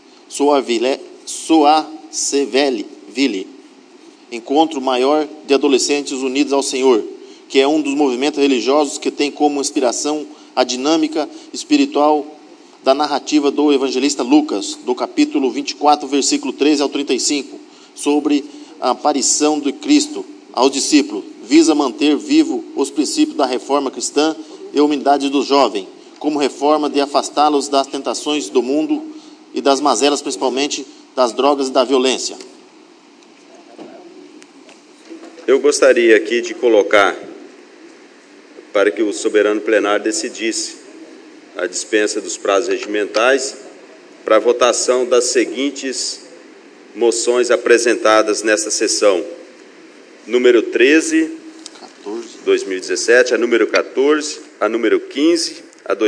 Soaceville. Encontro maior de adolescentes unidos ao Senhor, que é um dos movimentos religiosos que tem como inspiração a dinâmica espiritual da narrativa do evangelista Lucas, do capítulo 24, versículo 13 ao 35, sobre a aparição de Cristo aos discípulos, visa manter vivo os princípios da reforma cristã e a unidade do jovem, como reforma de afastá-los das tentações do mundo e das mazelas, principalmente das drogas e da violência. Eu gostaria aqui de colocar, para que o soberano plenário decidisse a dispensa dos prazos regimentais para a votação das seguintes moções apresentadas nesta sessão. Número 13, 2017, a número 14, a número 15,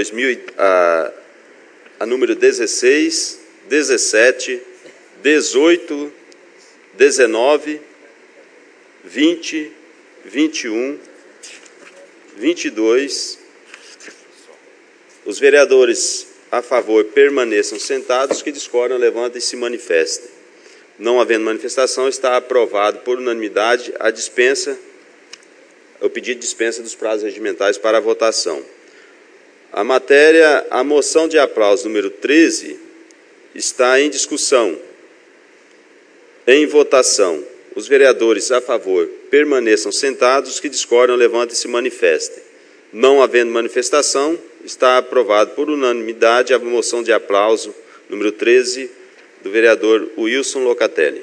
a número 16, 17, 18, 19, 20, 21, 22. Os vereadores a favor permaneçam sentados, que discordam levantem e se manifestem. Não havendo manifestação, está aprovado por unanimidade o pedido de dispensa dos prazos regimentais para a votação. A moção de aplauso número 13 está em discussão. Em votação, os vereadores a favor permaneçam sentados, que discordam levantem e se manifestem. Não havendo manifestação, está aprovado por unanimidade a moção de aplauso número 13 do vereador Wilson Locatelli.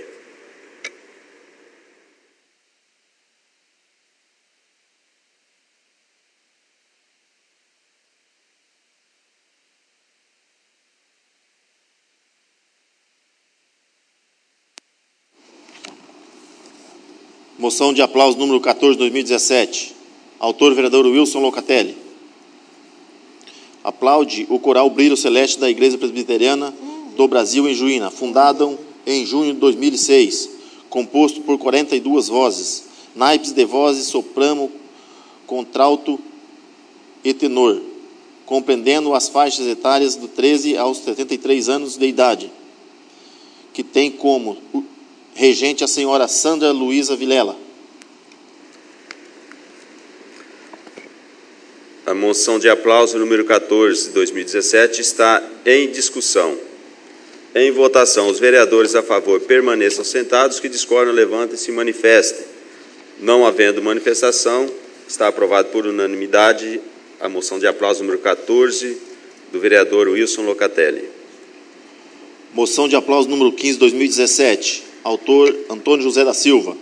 Moção de aplauso número 14, 2017. Autor, vereador Wilson Locatelli. Aplaude o coral Brilho Celeste da Igreja Presbiteriana do Brasil em Juína, fundado em junho de 2006, composto por 42 vozes, naipes de vozes, soprano, contralto e tenor, compreendendo as faixas etárias do 13 aos 73 anos de idade, que tem como regente a senhora Sandra Luiza Vilela. A moção de aplauso número 14, 2017, está em discussão. Em votação, os vereadores a favor permaneçam sentados, que discordam levantem e se manifestem. Não havendo manifestação, está aprovado por unanimidade a moção de aplauso número 14 do vereador Wilson Locatelli. Moção de aplauso número 15, 2017. Autor, Antônio José da Silva.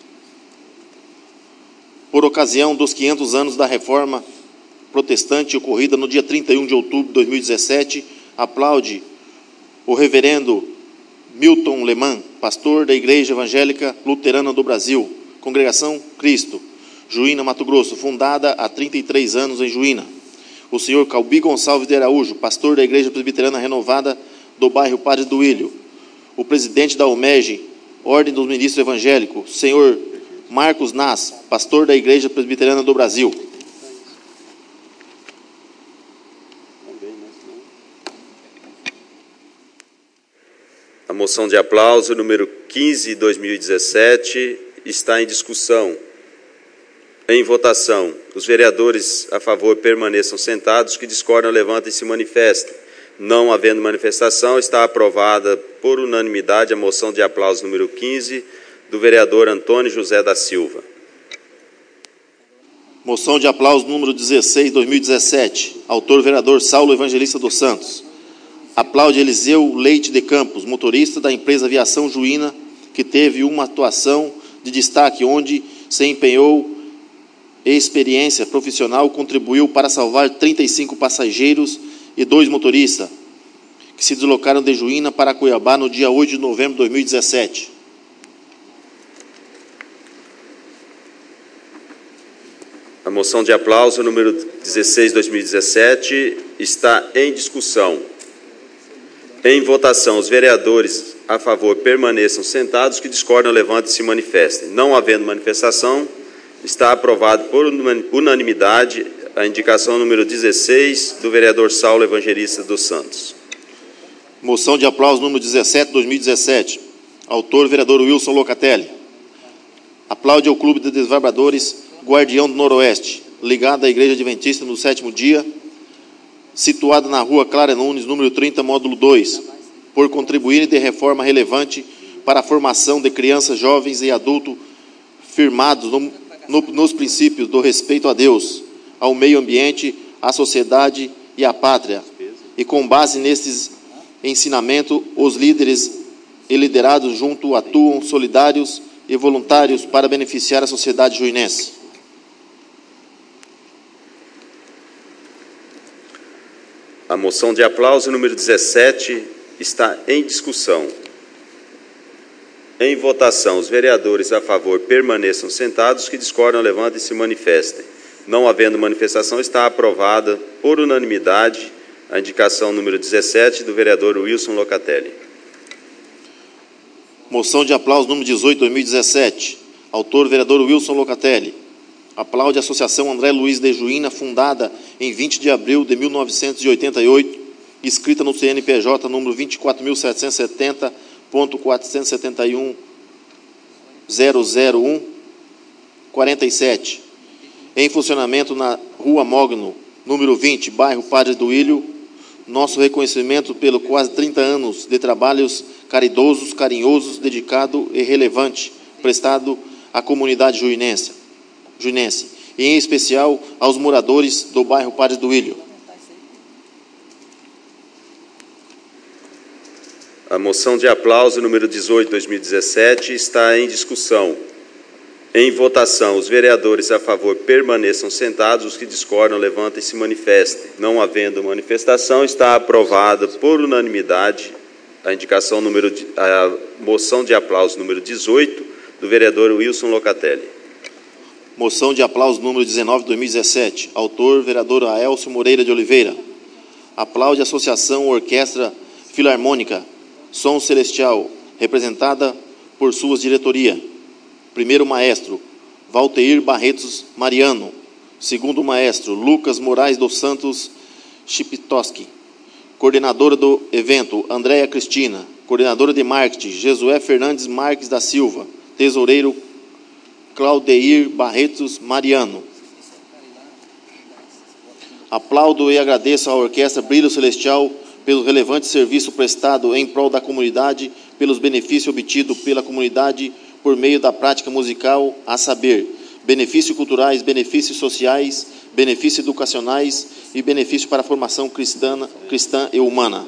Por ocasião dos 500 anos da Reforma Protestante ocorrida no dia 31 de outubro de 2017, aplaude o reverendo Milton Leman, pastor da Igreja Evangélica Luterana do Brasil, Congregação Cristo, Juína, Mato Grosso, fundada há 33 anos em Juína. O senhor Calbi Gonçalves de Araújo, pastor da Igreja Presbiteriana Renovada do bairro Padre Duílio. O presidente da OMEG, Ordem dos Ministros Evangélicos, senhor Marcos Nas, pastor da Igreja Presbiteriana do Brasil. A moção de aplauso número 15, 2017, está em discussão. Em votação, os vereadores a favor permaneçam sentados, que discordam levantem e se manifestem. Não havendo manifestação, está aprovada por unanimidade a moção de aplauso número 15 do vereador Antônio José da Silva. Moção de aplauso número 16, 2017. Autor, vereador Saulo Evangelista dos Santos. Aplaude Eliseu Leite de Campos, motorista da empresa Aviação Juína, que teve uma atuação de destaque, onde se empenhou e experiência profissional, contribuiu para salvar 35 passageiros e 2 motoristas, que se deslocaram de Juína para Cuiabá no dia 8 de novembro de 2017. A moção de aplauso número 16, 2017, está em discussão. Em votação, os vereadores a favor permaneçam sentados, que discordam levantem e se manifestem. Não havendo manifestação, Está aprovado por unanimidade a indicação número 16 do vereador Saulo Evangelista dos Santos. Moção de aplauso número 17, 2017. Autor, vereador Wilson Locatelli. Aplaude ao Clube de Desbravadores Guardião do Noroeste, ligado à Igreja Adventista do Sétimo Dia, situada na Rua Clara Nunes, número 30, módulo 2, por contribuir de reforma relevante para a formação de crianças, jovens e adultos firmados nos princípios do respeito a Deus, ao meio ambiente, à sociedade e à pátria. E com base nestes ensinamentos, os líderes e liderados junto atuam solidários e voluntários para beneficiar a sociedade juinense. A moção de aplauso número 17 está em discussão. Em votação, os vereadores a favor permaneçam sentados, que discordam levantem e se manifestem. Não havendo manifestação, está aprovada por unanimidade a indicação número 17 do vereador Wilson Locatelli. Moção de aplauso número 18, 2017. Autor, vereador Wilson Locatelli. Aplaude a Associação André Luiz de Juína, fundada em 20 de abril de 1988, inscrita no CNPJ número 24.770.471.001.47, em funcionamento na Rua Mogno, número 20, bairro Padre Duílio. Nosso reconhecimento pelo quase 30 anos de trabalhos caridosos, carinhosos, dedicado e relevante prestado à comunidade juinense, e em especial aos moradores do bairro Padre Duílio. A moção de aplauso número 18, 2017, está em discussão. Em votação, os vereadores a favor permaneçam sentados, os que discordam levantem e se manifestem. Não havendo manifestação, está aprovada por unanimidade a moção de aplauso número 18 do vereador Wilson Locatelli. Moção de aplauso número 19, 2017. Autor, vereador Aélcio Moreira de Oliveira. Aplaude a Associação Orquestra Filarmônica Som Celestial, representada por suas diretoria. Primeiro maestro, Valteir Barretos Mariano. Segundo maestro, Lucas Moraes dos Santos Chiptoski. Coordenadora do evento, Andréia Cristina. Coordenadora de marketing, Jesué Fernandes Marques da Silva. Tesoureiro, Claudeir Barretos Mariano. Aplaudo e agradeço à Orquestra Brilho Celestial pelo relevante serviço prestado em prol da comunidade, pelos benefícios obtidos pela comunidade por meio da prática musical, a saber, benefícios culturais, benefícios sociais, benefícios educacionais e benefícios para a formação cristã e humana.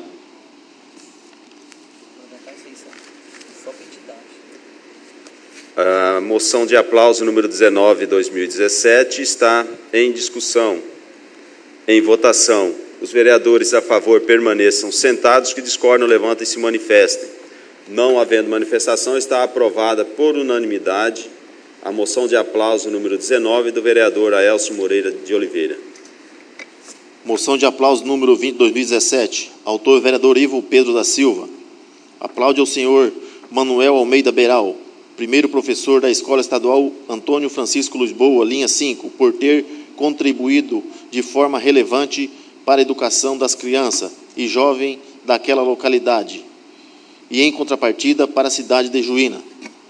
A moção de aplauso número 19, 2017, está em discussão. Em votação, os vereadores a favor permaneçam sentados, que discordam levantem e se manifestem. Não havendo manifestação, está aprovada por unanimidade a moção de aplauso número 19 do vereador Aélcio Moreira de Oliveira. Moção de aplauso número 20, 2017. Autor, vereador Ivo Pedro da Silva. Aplaude ao senhor Manuel Almeida Beral, primeiro professor da Escola Estadual Antônio Francisco Lisboa, linha 5, por ter contribuído de forma relevante para a educação das crianças e jovens daquela localidade, e em contrapartida para a cidade de Juína.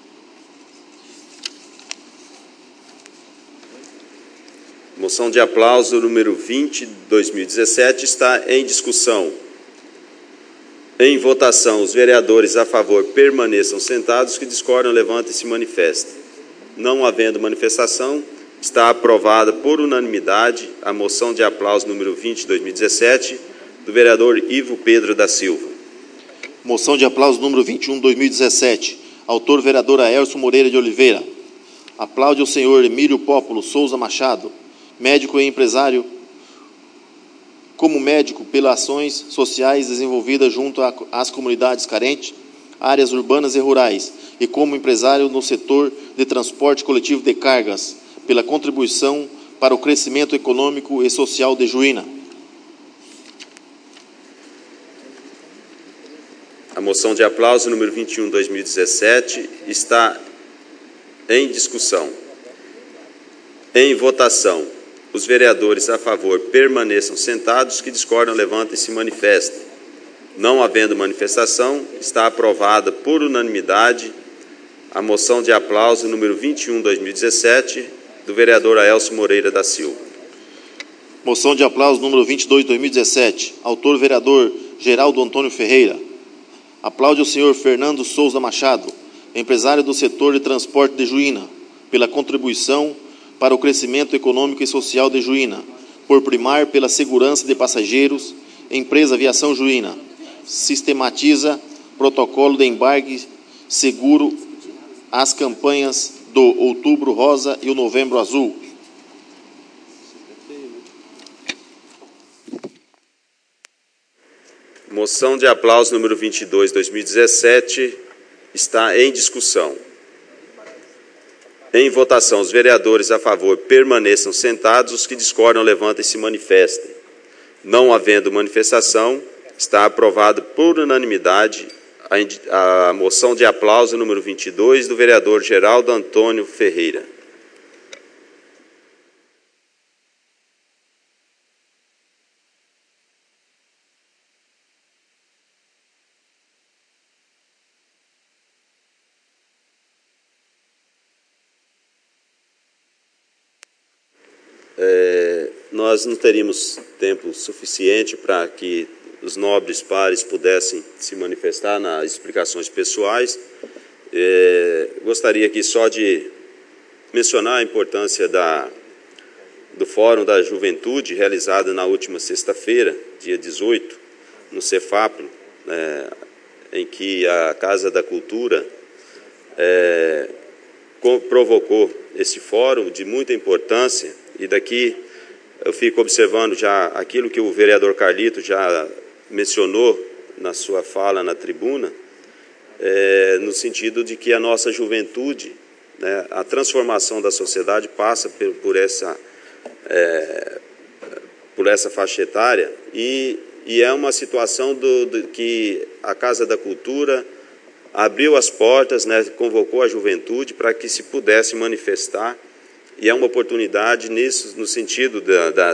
Moção de aplauso número 20, 2017, está em discussão. Em votação, os vereadores a favor permaneçam sentados, que discordam levantem e se manifestem. Não havendo manifestação, está aprovada por unanimidade a moção de aplauso número 20, 2017, do vereador Ivo Pedro da Silva. Moção de aplauso número 21, 2017. Autor, vereador Aélcio Moreira de Oliveira. Aplaude o senhor Emílio Pópulo Souza Machado, médico e empresário, como médico pelas ações sociais desenvolvidas junto às comunidades carentes, áreas urbanas e rurais, e como empresário no setor de transporte coletivo de cargas, pela contribuição para o crescimento econômico e social de Juína. A moção de aplauso número 21, 2017, está em discussão. Em votação. Os vereadores a favor permaneçam sentados, os que discordam levantem e se manifestem. Não havendo manifestação, está aprovada por unanimidade a moção de aplauso número 21/2017 do vereador Aelcio Moreira da Silva. Moção de aplauso número 22/2017. Autor vereador Geraldo Antônio Ferreira. Aplaude o senhor Fernando Souza Machado, empresário do setor de transporte de Juína, pela contribuição para o crescimento econômico e social de Juína, por primar pela segurança de passageiros, empresa Aviação Juína, sistematiza protocolo de embarque seguro às campanhas do Outubro Rosa e o Novembro Azul. Moção de aplauso número 22/2017 está em discussão. Em votação, os vereadores a favor permaneçam sentados, os que discordam levantem e se manifestem. Não havendo manifestação, está aprovado por unanimidade a moção de aplauso número 22 do vereador Geraldo Antônio Ferreira. Nós não teríamos tempo suficiente para que os nobres pares pudessem se manifestar nas explicações pessoais. Gostaria aqui só de mencionar a importância do Fórum da Juventude, realizado na última sexta-feira, dia 18, no Cefapro, em que a Casa da Cultura provocou esse fórum de muita importância, e daqui eu fico observando já aquilo que o vereador Carlito já mencionou na sua fala na tribuna, no sentido de que a nossa juventude, a transformação da sociedade passa por essa faixa etária, e é uma situação que a Casa da Cultura abriu as portas, convocou a juventude para que se pudesse manifestar, e é uma oportunidade nisso, no sentido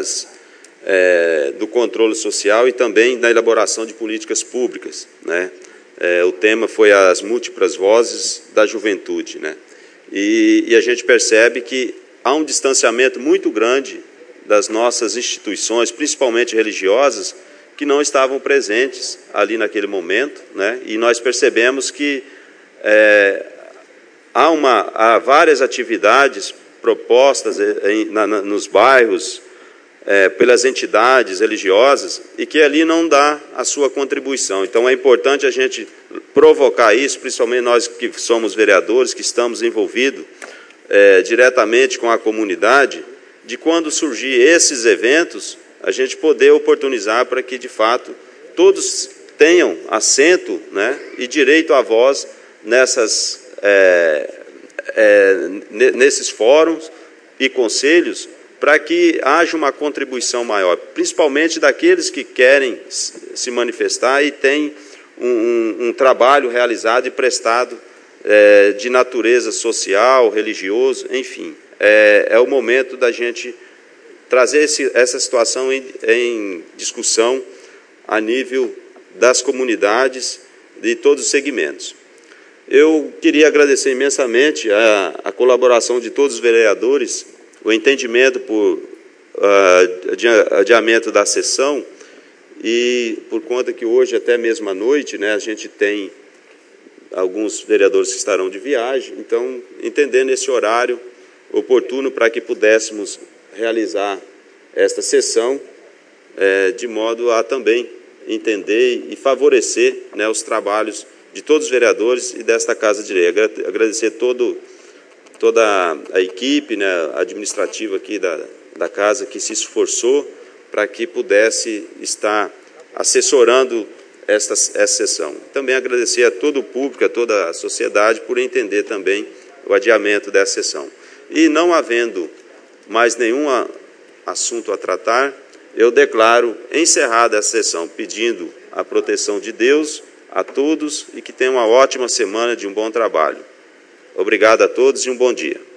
do controle social e também da elaboração de políticas públicas. O tema foi as múltiplas vozes da juventude. E a gente percebe que há um distanciamento muito grande das nossas instituições, principalmente religiosas, que não estavam presentes ali naquele momento, e nós percebemos que há várias atividades propostas nos bairros, pelas entidades religiosas, e que ali não dá a sua contribuição. Então é importante a gente provocar isso, principalmente nós que somos vereadores, que estamos envolvidos diretamente com a comunidade, de quando surgir esses eventos, a gente poder oportunizar para que, de fato, todos tenham assento, e direito à voz nesses fóruns e conselhos, para que haja uma contribuição maior, principalmente daqueles que querem se manifestar e têm um trabalho realizado e prestado de natureza social, religioso, enfim. É o momento da gente trazer essa situação em discussão a nível das comunidades de todos os segmentos. Eu queria agradecer imensamente a colaboração de todos os vereadores, o entendimento por adiamento da sessão, e por conta que hoje, até mesmo à noite, a gente tem alguns vereadores que estarão de viagem, então, entendendo esse horário oportuno para que pudéssemos realizar esta sessão, de modo a também entender e favorecer os trabalhos de todos os vereadores e desta Casa de Lei. Agradecer toda a equipe administrativa aqui da Casa, que se esforçou para que pudesse estar assessorando essa sessão. Também agradecer a todo o público, a toda a sociedade, por entender também o adiamento dessa sessão. E não havendo mais nenhum assunto a tratar, eu declaro encerrada essa sessão, pedindo a proteção de Deus a todos e que tenham uma ótima semana de um bom trabalho. Obrigado a todos e um bom dia.